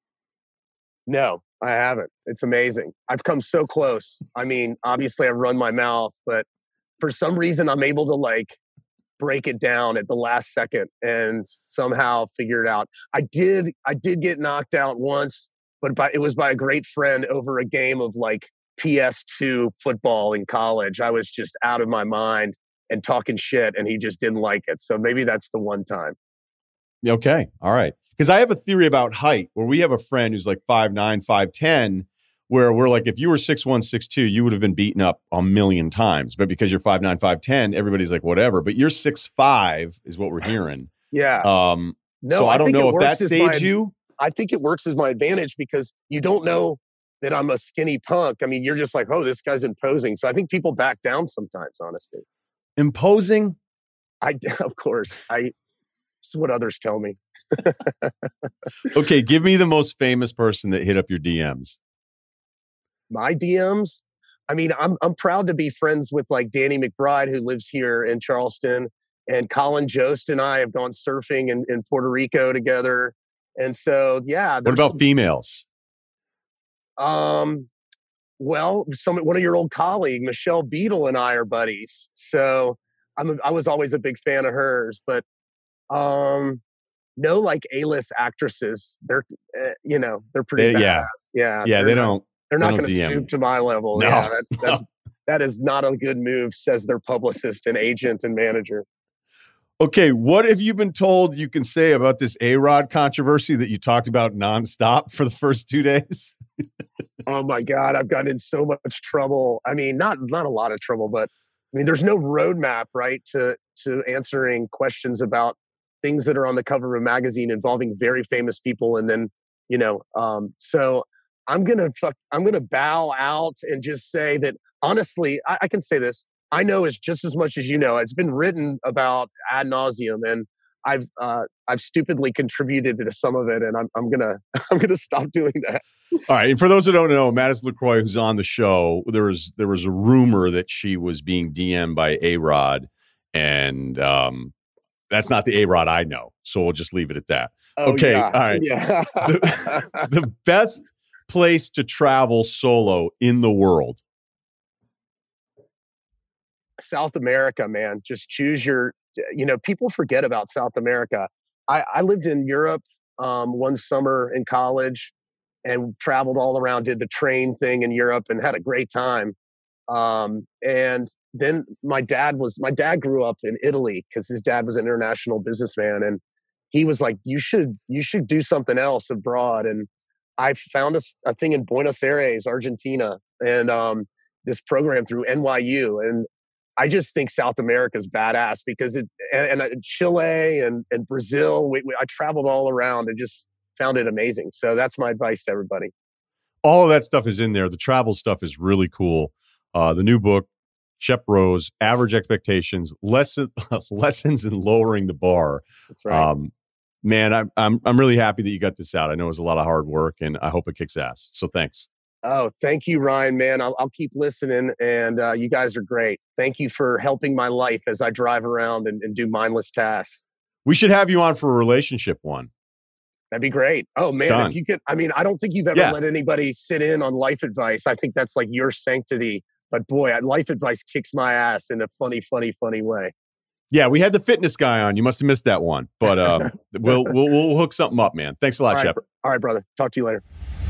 No, I haven't. It's amazing. I've come so close. I mean, obviously I've run my mouth, but for some reason I'm able to like break it down at the last second and somehow figure it out. I did, I did get knocked out once, but by, it was by a great friend over a game of like P S two football in college. I was just out of my mind and talking shit and he just didn't like it. So maybe that's the one time. Okay. All right. Because I have a theory about height where we have a friend who's like five nine, five ten, where we're like, if you were six one, six two, you would have been beaten up a million times. But because you're five nine, five ten, everybody's like, whatever. But you're six five is what we're hearing. Yeah. Um, no, so I, I don't think know it if that works as saves my- you. I think it works as my advantage because you don't know that I'm a skinny punk. I mean, you're just like, oh, this guy's imposing. So I think people back down sometimes, honestly. Imposing? I, of course. I, this is what others tell me. Okay, give me the most famous person that hit up your D Ms. My D Ms? I mean, I'm I'm proud to be friends with like Danny McBride, who lives here in Charleston, and Colin Jost and I have gone surfing in, in Puerto Rico together. And so, yeah. What about females? Um, well, some one of your old colleagues, Michelle Beadle, and I are buddies. So I'm a, I was always a big fan of hers, but um, no, like A-list actresses. They're uh, you know they're pretty They- badass. yeah. yeah, Yeah, they're they not, don't. They're they not don't going to D M. stoop to my level. No, yeah, that's that's no. that is not a good move, says their publicist and agent and manager. Okay, what have you been told you can say about this A-Rod controversy that you talked about nonstop for the first two days? Oh my God, I've gotten in so much trouble. I mean, not not a lot of trouble, but I mean, there's no roadmap, right, to to answering questions about things that are on the cover of a magazine involving very famous people, and then you know, um, so I'm gonna fuck, I'm gonna bow out and just say that honestly, I, I can say this. I know as just as much as you know. It's been written about ad nauseum, and I've uh, I've stupidly contributed to some of it, and I'm I'm gonna I'm gonna stop doing that. All right, and for those who don't know, Madison LaCroix, who's on the show, there was there was a rumor that she was being D M'd by A-Rod, and um, that's not the A-Rod I know. So we'll just leave it at that. Oh, okay, yeah. all right. Yeah. the, the best place to travel solo in the world. South America, man. Just choose your, you know, people forget about South America. I, I lived in Europe um, one summer in college and traveled all around, did the train thing in Europe and had a great time. Um, and then my dad was, my dad grew up in Italy because his dad was an international businessman. And he was like, you should, you should do something else abroad. And I found a, a thing in Buenos Aires, Argentina, and um, this program through N Y U. And I just think South America is badass because it, and, and Chile and, and Brazil, we, we, I traveled all around and just found it amazing. So that's my advice to everybody. All of that stuff is in there. The travel stuff is really cool. Uh, the new book, Shep Rose, Average Expectations, lesson, Lessons in Lowering the Bar. That's right. Um, man, I'm, I'm, I'm really happy that you got this out. I know it was a lot of hard work, and I hope it kicks ass. So thanks. Oh, thank you, Ryan, man. I'll, I'll keep listening, and uh, you guys are great. Thank you for helping my life as I drive around and, and do mindless tasks. We should have you on for a relationship one. That'd be great. Oh, man, Done. if you could, I mean, I don't think you've ever Yeah. let anybody sit in on life advice. I think that's like your sanctity. But boy, life advice kicks my ass in a funny, funny, funny way. Yeah, we had the fitness guy on. You must have missed that one, but um, we'll, we'll we'll hook something up, man. Thanks a lot, All right, Shep. br- all right, brother. Talk to you later.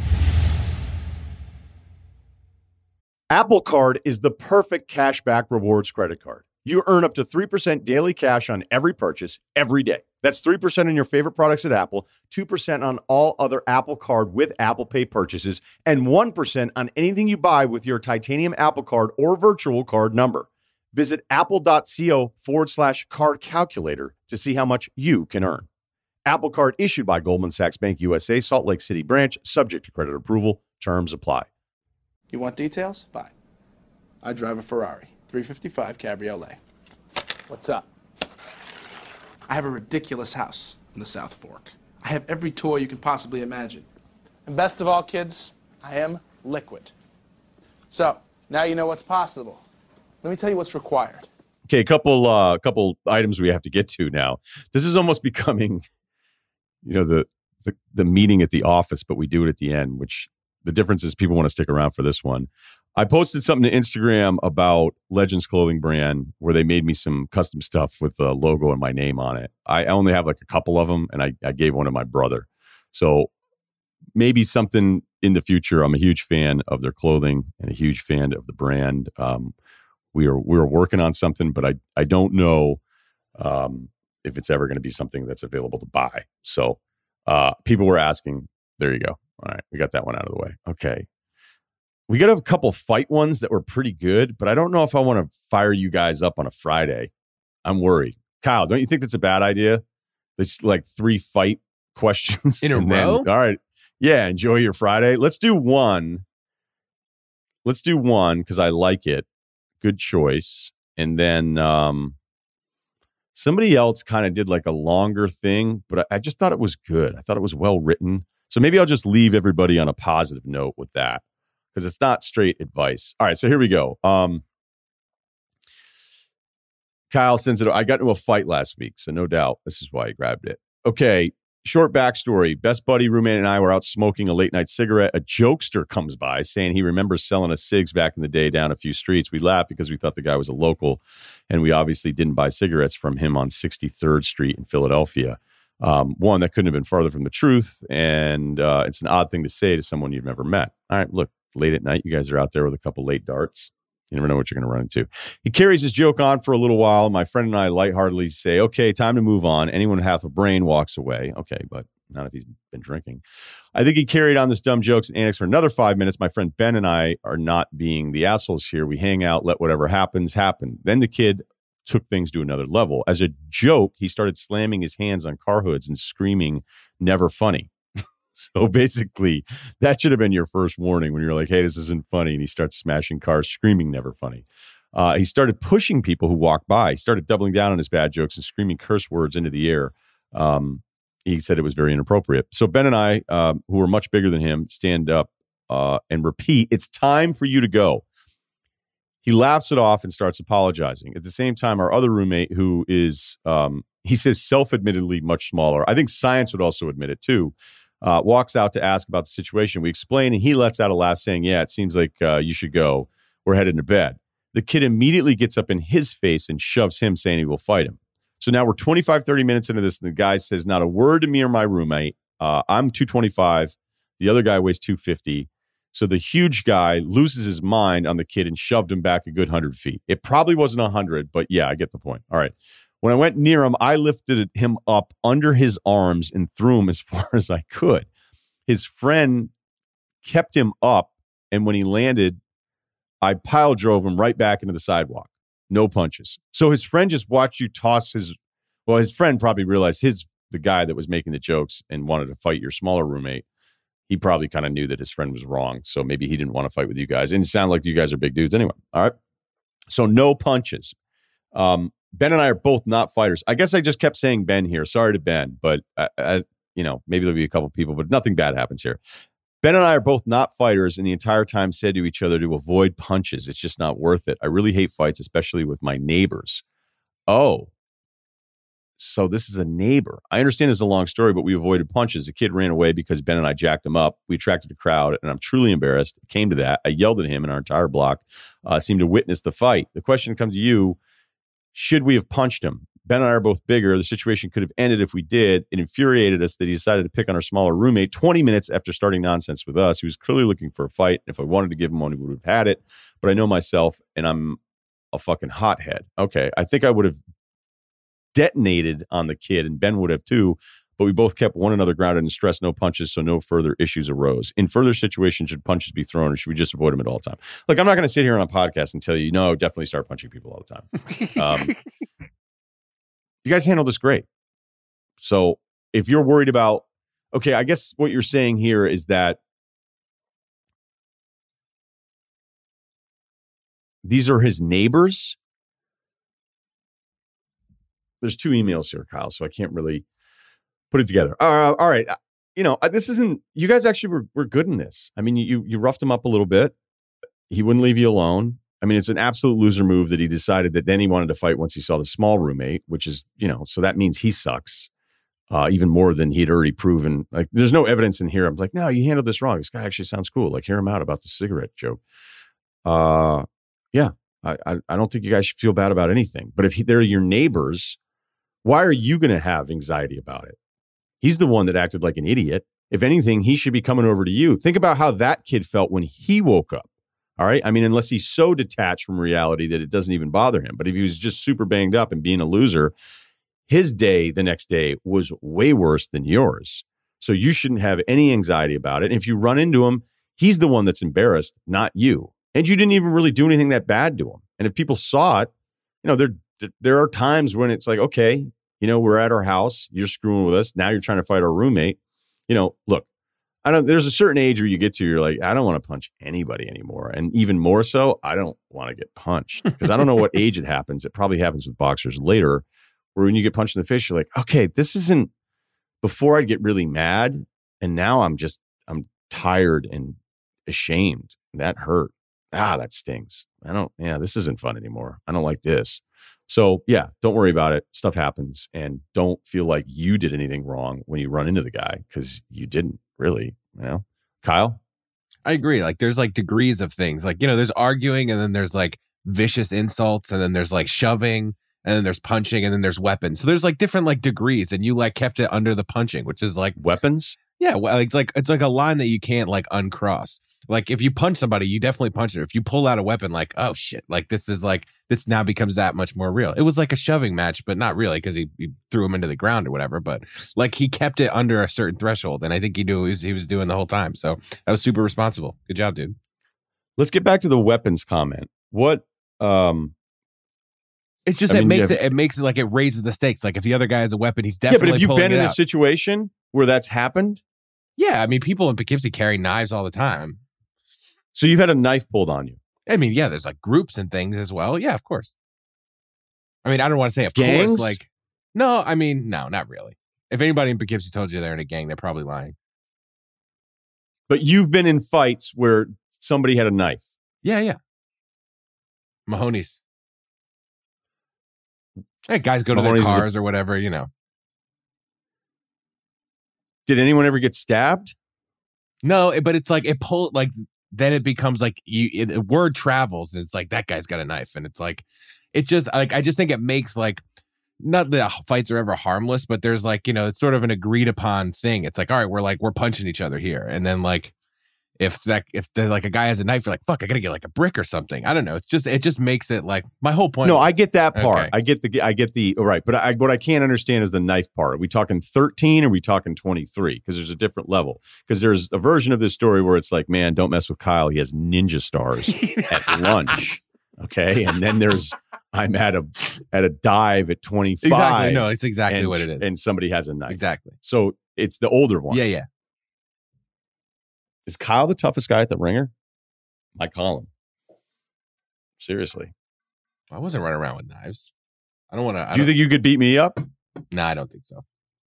Apple Card is the perfect cashback rewards credit card. You earn up to three percent daily cash on every purchase every day. That's three percent on your favorite products at Apple, two percent on all other Apple Card with Apple Pay purchases, and one percent on anything you buy with your titanium Apple Card or virtual card number. Visit apple.co forward slash card calculator to see how much you can earn. Apple Card issued by Goldman Sachs Bank U S A, Salt Lake City branch, subject to credit approval. Terms apply. You want details? Fine. I drive a Ferrari, three fifty-five Cabriolet. What's up? I have a ridiculous house in the South Fork. I have every toy you can possibly imagine. And best of all, kids, I am liquid. So, now you know what's possible. Let me tell you what's required. Okay, a couple uh couple items we have to get to now. This is almost becoming, you know, the, the the meeting at the office, but we do it at the end, which the difference is people want to stick around for this one. I posted something to Instagram about Legends Clothing Brand where they made me some custom stuff with a logo and my name on it. I only have like a couple of them, and I, I gave one to my brother. So maybe something in the future. I'm a huge fan of their clothing and a huge fan of the brand. Um, we are we are working on something, but I I don't know um, if it's ever going to be something that's available to buy. So uh, people were asking. There you go. All right, we got that one out of the way. Okay. We got a couple fight ones that were pretty good, but I don't know if I want to fire you guys up on a Friday. I'm worried. Kyle, don't you think that's a bad idea? There's like three fight questions In a and then- row? all right. Yeah. Enjoy your Friday. Let's do one. Let's do one because I like it. Good choice. And then um, somebody else kind of did like a longer thing, but I, I just thought it was good. I thought it was well written. So maybe I'll just leave everybody on a positive note with that, because it's not straight advice. All right, so here we go. Um, Kyle sends it. I got into a fight last week, so no doubt this is why he grabbed it. Okay, short backstory. Best buddy, roommate, and I were out smoking a late night cigarette. A jokester comes by saying he remembers selling us cigs back in the day down a few streets. We laughed because we thought the guy was a local, and we obviously didn't buy cigarettes from him on sixty-third Street in Philadelphia. Um, one, that couldn't have been farther from the truth, and uh, it's an odd thing to say to someone you've never met. All right, look, late at night, you guys are out there with a couple late darts. You never know what you're going to run into. He carries his joke on for a little while. My friend and I lightheartedly say, okay, time to move on. Anyone with half a brain walks away. Okay, but not if he's been drinking. I think he carried on this dumb jokes and antics for another five minutes. My friend Ben and I are not being the assholes here. We hang out, let whatever happens, happen. Then the kid took things to another level. As a joke, he started slamming his hands on car hoods and screaming, never funny. So basically, that should have been your first warning when you're like, hey, this isn't funny. And he starts smashing cars, screaming, never funny. Uh, he started pushing people who walked by. He started doubling down on his bad jokes and screaming curse words into the air. Um, he said it was very inappropriate. So Ben and I, um, who are much bigger than him, stand up uh, and repeat, it's time for you to go. He laughs it off and starts apologizing. At the same time, our other roommate, who is, um, he says, self-admittedly much smaller. I think science would also admit it too. Uh, walks out to ask about the situation. We explain, and he lets out a laugh saying, yeah, it seems like uh, you should go. We're headed to bed. The kid immediately gets up in his face and shoves him, saying he will fight him. So now we're twenty-five, thirty minutes into this, and the guy says not a word to me or my roommate. Uh, I'm two twenty-five. The other guy weighs two fifty. So the huge guy loses his mind on the kid and shoved him back a good one hundred feet. It probably wasn't one hundred, but yeah, I get the point. All right. When I went near him, I lifted him up under his arms and threw him as far as I could. His friend kept him up, and when he landed, I pile drove him right back into the sidewalk. No punches. So his friend just watched you toss his, well, his friend probably realized his, the guy that was making the jokes and wanted to fight your smaller roommate, he probably kind of knew that his friend was wrong. So maybe he didn't want to fight with you guys. And it sounded like you guys are big dudes anyway. All right. So no punches. Um, Ben and I are both not fighters. I guess I just kept saying Ben here. Sorry to Ben, but I, I, you know, maybe there'll be a couple people, but nothing bad happens here. Ben and I are both not fighters, and the entire time said to each other to avoid punches. It's just not worth it. I really hate fights, especially with my neighbors. Oh, so this is a neighbor. I understand it's a long story, but we avoided punches. The kid ran away because Ben and I jacked him up. We attracted a crowd, and I'm truly embarrassed. It came to that. I yelled at him, and our entire block uh, seemed to witness the fight. The question comes to you. Should we have punched him? Ben and I are both bigger. The situation could have ended if we did. It infuriated us that he decided to pick on our smaller roommate twenty minutes after starting nonsense with us. He was clearly looking for a fight. If I wanted to give him one, he would have had it. But I know myself, and I'm a fucking hothead. Okay, I think I would have detonated on the kid, and Ben would have too. But we both kept one another grounded and stressed no punches, so no further issues arose. In further situations, should punches be thrown, or should we just avoid them at all time? Look, I'm not going to sit here on a podcast and tell you, no, definitely start punching people all the time. Um, you guys handle this great. So if you're worried about, okay, I guess what you're saying here is that these are his neighbors. There's two emails here, Kyle, so I can't really put it together. Uh, all right. You know, this isn't, you guys actually were, were good in this. I mean, you, you roughed him up a little bit. He wouldn't leave you alone. I mean, it's an absolute loser move that he decided that then he wanted to fight once he saw the small roommate, which is, you know, so that means he sucks uh, even more than he'd already proven. Like, there's no evidence in here. I'm like, no, you handled this wrong. This guy actually sounds cool. Like, hear him out about the cigarette joke. Uh, yeah, I, I, I don't think you guys should feel bad about anything. But if he, they're your neighbors, why are you going to have anxiety about it? He's the one that acted like an idiot. If anything, he should be coming over to you. Think about how that kid felt when he woke up. All right. I mean, unless he's so detached from reality that it doesn't even bother him. But if he was just super banged up and being a loser, his day the next day was way worse than yours. So you shouldn't have any anxiety about it. And if you run into him, he's the one that's embarrassed, not you. And you didn't even really do anything that bad to him. And if people saw it, you know, there, there are times when it's like, okay, you know, we're at our house, you're screwing with us. Now you're trying to fight our roommate. You know, look, I don't, there's a certain age where you get to, you're like, I don't want to punch anybody anymore. And even more so, I don't want to get punched because I don't know what age it happens. It probably happens with boxers later, where when you get punched in the face, you're like, okay, this isn't, before I'd get really mad. And now I'm just, I'm tired and ashamed. That hurt. Ah, that stings. I don't, yeah, this isn't fun anymore. I don't like this. So yeah, don't worry about it. Stuff happens, and don't feel like you did anything wrong when you run into the guy, because you didn't really, you know. Kyle? I agree. Like, there's like degrees of things. Like, you know, there's arguing, and then there's like vicious insults, and then there's like shoving, and then there's punching, and then there's weapons. So there's like different like degrees, and you like kept it under the punching, which is like weapons. Yeah, well, it's like it's like a line that you can't like uncross. Like if you punch somebody, you definitely punch it. If you pull out a weapon, like oh shit, like this is like this now becomes that much more real. It was like a shoving match, but not really because he, he threw him into the ground or whatever. But like he kept it under a certain threshold, and I think he knew what he was, he was doing the whole time. So that was super responsible. Good job, dude. Let's get back to the weapons comment. What? um It's just I it mean, makes yeah. it it makes it like it raises the stakes. Like if the other guy has a weapon, he's definitely Yeah, but if you've pulling been it in a out. situation where that's happened, Yeah, I mean, people in Poughkeepsie carry knives all the time. so you've had a knife pulled on you. I mean, yeah, there's like groups and things as well. Yeah, of course. I mean, I don't want to say of Gangs? course. Like, no, I mean, no, not really. If anybody in Poughkeepsie told you they're in a gang, they're probably lying. But you've been in fights where somebody had a knife. Yeah, yeah. Mahoney's. Hey, guys go to Mahoney's is their a- cars or whatever, you know. Did anyone ever get stabbed? No, it- but it's like it pull like then it becomes like you it, word travels and it's like that guy's got a knife and it's like it just like I just think it makes like not that fights are ever harmless, but there's like, you know, it's sort of an agreed upon thing. It's like, all right, we're like we're punching each other here, and then like if that if there's like a guy has a knife, you're like, fuck, I gotta get like a brick or something. I don't know. It's just it just makes it like my whole point. No, I get that part. Okay. I get the I get the right, but I, what I can't understand is the knife part. Are we talking thirteen or are we talking twenty-three? Because there's a different level. Because there's a version of this story where it's like, man, don't mess with Kyle. He has ninja stars at lunch. Okay, and then there's I'm at a at a dive at twenty-five. Exactly. No, it's exactly and, what it is. And somebody has a knife. Exactly. So it's the older one. Yeah, yeah. Is Kyle the toughest guy at the Ringer? I call him. Seriously. I wasn't running around with knives. I don't want to. Do you think you could beat me up? No, I don't think so.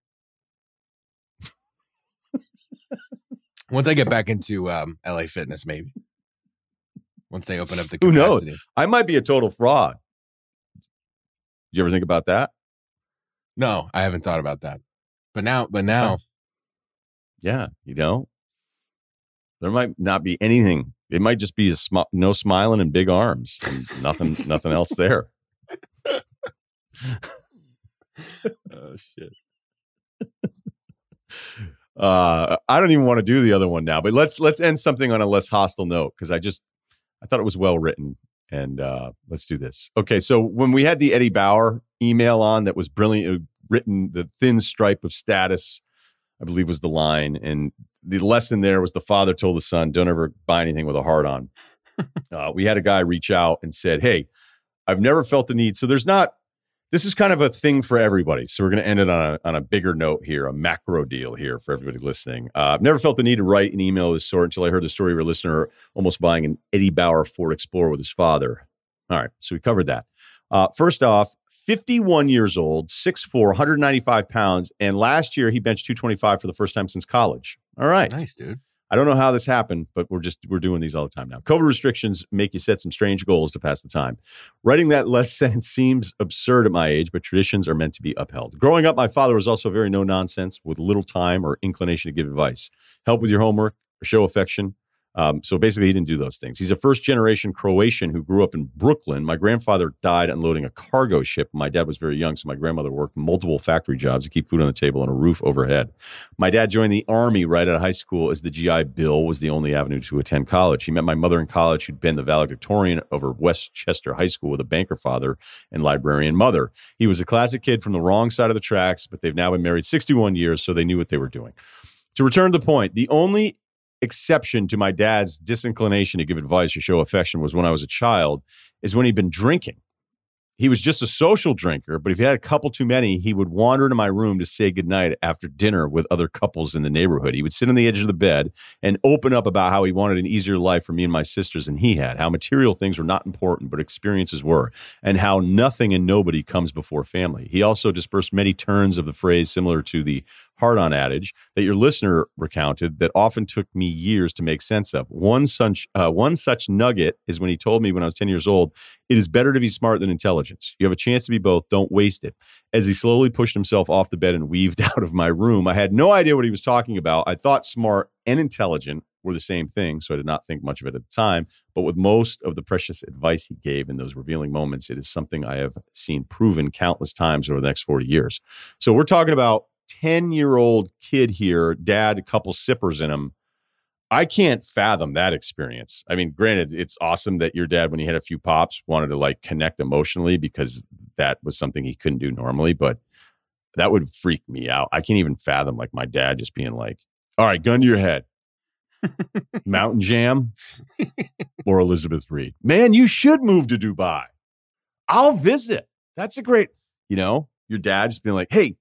Once I get back into um, L A Fitness, maybe. Once they open up the Who capacity. knows? I might be a total fraud. Did you ever think about that? No, I haven't thought about that. But now, but now, Yeah, you know, there might not be anything. It might just be a sm- no smiling and big arms, and nothing, nothing else there. Oh shit. uh, I don't even want to do the other one now, but let's let's end something on a less hostile note because I just I thought it was well written, and uh, let's do this. Okay, so when we had the Eddie Bauer email on that was brilliantly written, the thin stripe of status, I believe was the line, and the lesson there was the father told the son, don't ever buy anything with a heart on. uh, we had a guy reach out and said, hey, I've never felt the need. So there's not, this is kind of a thing for everybody. So we're going to end it on a, on a bigger note here, a macro deal here for everybody listening. Uh, I've never felt the need to write an email of this sort until I heard the story of a listener almost buying an Eddie Bauer Ford Explorer with his father. All right, so we covered that. Uh, first off, fifty-one years old, six foot four, one hundred ninety-five pounds. And last year he benched two twenty-five for the first time since college. All right. nice, dude. I don't know how this happened, but we're just, we're doing these all the time now. COVID restrictions make you set some strange goals to pass the time. Writing that last sentence seems absurd at my age, but traditions are meant to be upheld. Growing up, my father was also very no nonsense with little time or inclination to give advice, help with your homework, or show affection. Um, so basically, he didn't do those things. He's a first-generation Croatian who grew up in Brooklyn. My grandfather died unloading a cargo ship. My dad was very young, so my grandmother worked multiple factory jobs to keep food on the table and a roof overhead. My dad joined the Army right out of high school as the G I Bill was the only avenue to attend college. He met my mother in college, who'd been the valedictorian over Westchester High School with a banker father and librarian mother. He was a classic kid from the wrong side of the tracks, but they've now been married sixty-one years, so they knew what they were doing. To return to the point, the only exception to my dad's disinclination to give advice or show affection was when I was a child, is when he'd been drinking. He was just a social drinker, but if he had a couple too many, he would wander into my room to say goodnight after dinner with other couples in the neighborhood. He would sit on the edge of the bed and open up about how he wanted an easier life for me and my sisters than he had, how material things were not important, but experiences were, and how nothing and nobody comes before family. He also dispersed many turns of the phrase similar to the hard-on adage that your listener recounted that often took me years to make sense of. One such, uh, one such nugget is when he told me when I was ten years old, it is better to be smart than intelligent. You have a chance to be both. Don't waste it. As he slowly pushed himself off the bed and weaved out of my room, I had no idea what he was talking about. I thought smart and intelligent were the same thing, so I did not think much of it at the time. But with most of the precious advice he gave in those revealing moments, it is something I have seen proven countless times over the next forty years. So we're talking about ten-year-old kid here, dad, a couple sippers in him. I can't fathom that experience. I mean, granted, it's awesome that your dad, when he had a few pops, wanted to like connect emotionally because that was something he couldn't do normally, but that would freak me out. I can't even fathom like my dad just being like, all right, gun to your head. Mountain Jam or Elizabeth Reed. Man, you should move to Dubai. I'll visit. That's a great, you know, your dad just being like, hey,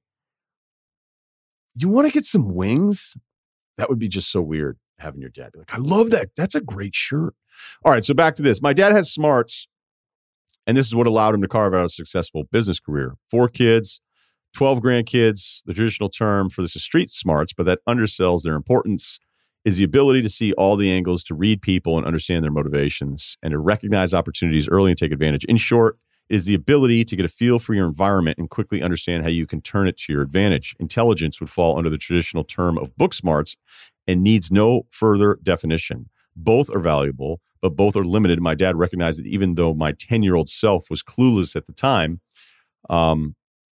you want to get some wings? That would be just so weird having your dad be like, I love that. That's a great shirt. All right, so back to this. My dad has smarts, and this is what allowed him to carve out a successful business career. Four kids, twelve grandkids. The traditional term for this is street smarts, but that undersells their importance is the ability to see all the angles, to read people and understand their motivations, and to recognize opportunities early and take advantage. In short, it is the ability to get a feel for your environment and quickly understand how you can turn it to your advantage. Intelligence would fall under the traditional term of book smarts and needs no further definition. Both are valuable, but both are limited. My dad recognized that even though my ten-year-old self was clueless at the time, um,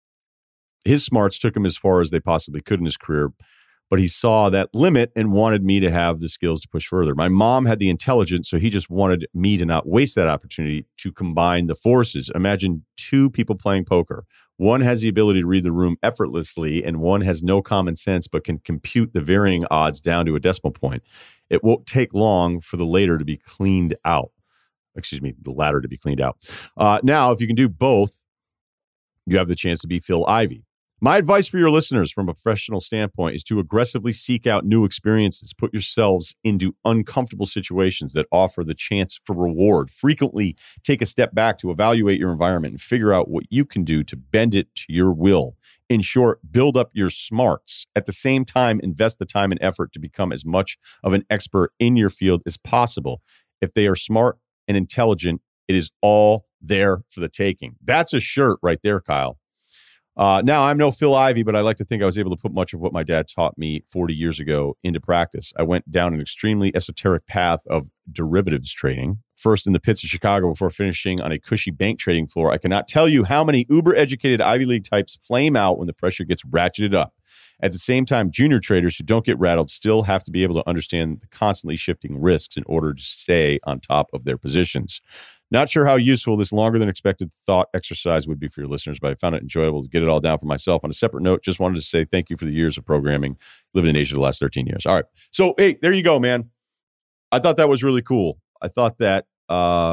his smarts took him as far as they possibly could in his career. But he saw that limit and wanted me to have the skills to push further. My mom had the intelligence, so he just wanted me to not waste that opportunity to combine the forces. Imagine two people playing poker. One has the ability to read the room effortlessly, and one has no common sense but can compute the varying odds down to a decimal point. It won't take long for the later to be cleaned out. Excuse me, the latter to be cleaned out. Uh, now, if you can do both, you have the chance to be Phil Ivey. My advice for your listeners from a professional standpoint is to aggressively seek out new experiences. Put yourselves into uncomfortable situations that offer the chance for reward. Frequently take a step back to evaluate your environment and figure out what you can do to bend it to your will. In short, build up your smarts. At the same time, invest the time and effort to become as much of an expert in your field as possible. If they are smart and intelligent, it is all there for the taking. That's a shirt right there, Kyle. Uh, now, I'm no Phil Ivey, but I like to think I was able to put much of what my dad taught me forty years ago into practice. I went down an extremely esoteric path of derivatives trading, first in the pits of Chicago before finishing on a cushy bank trading floor. I cannot tell you how many uber-educated Ivy League types flame out when the pressure gets ratcheted up. At the same time, junior traders who don't get rattled still have to be able to understand the constantly shifting risks in order to stay on top of their positions. Not sure how useful this longer than expected thought exercise would be for your listeners, but I found it enjoyable to get it all down for myself. On a separate note, just wanted to say thank you for the years of programming, living in Asia the last thirteen years. All right. So, hey, there you go, man. I thought that was really cool. I thought that uh,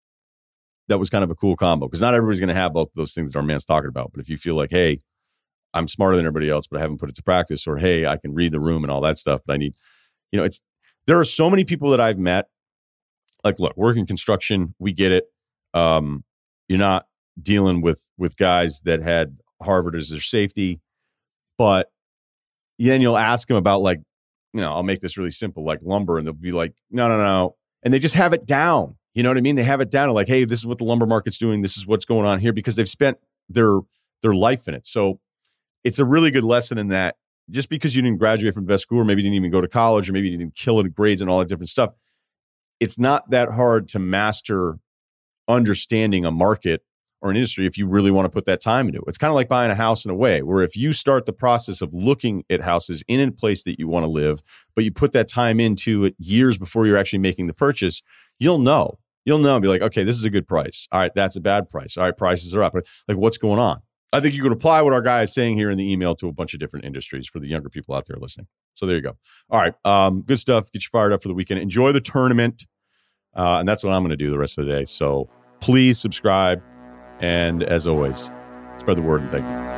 that was kind of a cool combo because not everybody's going to have both of those things that our man's talking about. But if you feel like, hey, I'm smarter than everybody else, but I haven't put it to practice, or hey, I can read the room and all that stuff, but I need, you know, it's, there are so many people that I've met. Like, look, work in construction, we get it. Um, you're not dealing with with guys that had Harvard as their safety, but then you'll ask them about, like, you know, I'll make this really simple, like lumber, and they'll be like, no, no, no. And they just have it down. You know what I mean? They have it down to like, hey, this is what the lumber market's doing. This is what's going on here because they've spent their their life in it. So it's a really good lesson in that just because you didn't graduate from the best school, or maybe you didn't even go to college, or maybe you didn't kill it in grades and all that different stuff, it's not that hard to master understanding a market or an industry if you really want to put that time into it. It's kind of like buying a house in a way where if you start the process of looking at houses in a place that you want to live, but you put that time into it years before you're actually making the purchase, you'll know. You'll know and be like, okay, this is a good price. All right, that's a bad price. All right, prices are up. Like, what's going on? I think you could apply what our guy is saying here in the email to a bunch of different industries for the younger people out there listening. So there you go. All right, um, good stuff. Get you fired up for the weekend. Enjoy the tournament. Uh, and that's what I'm going to do the rest of the day. So please subscribe. And as always, spread the word and thank you.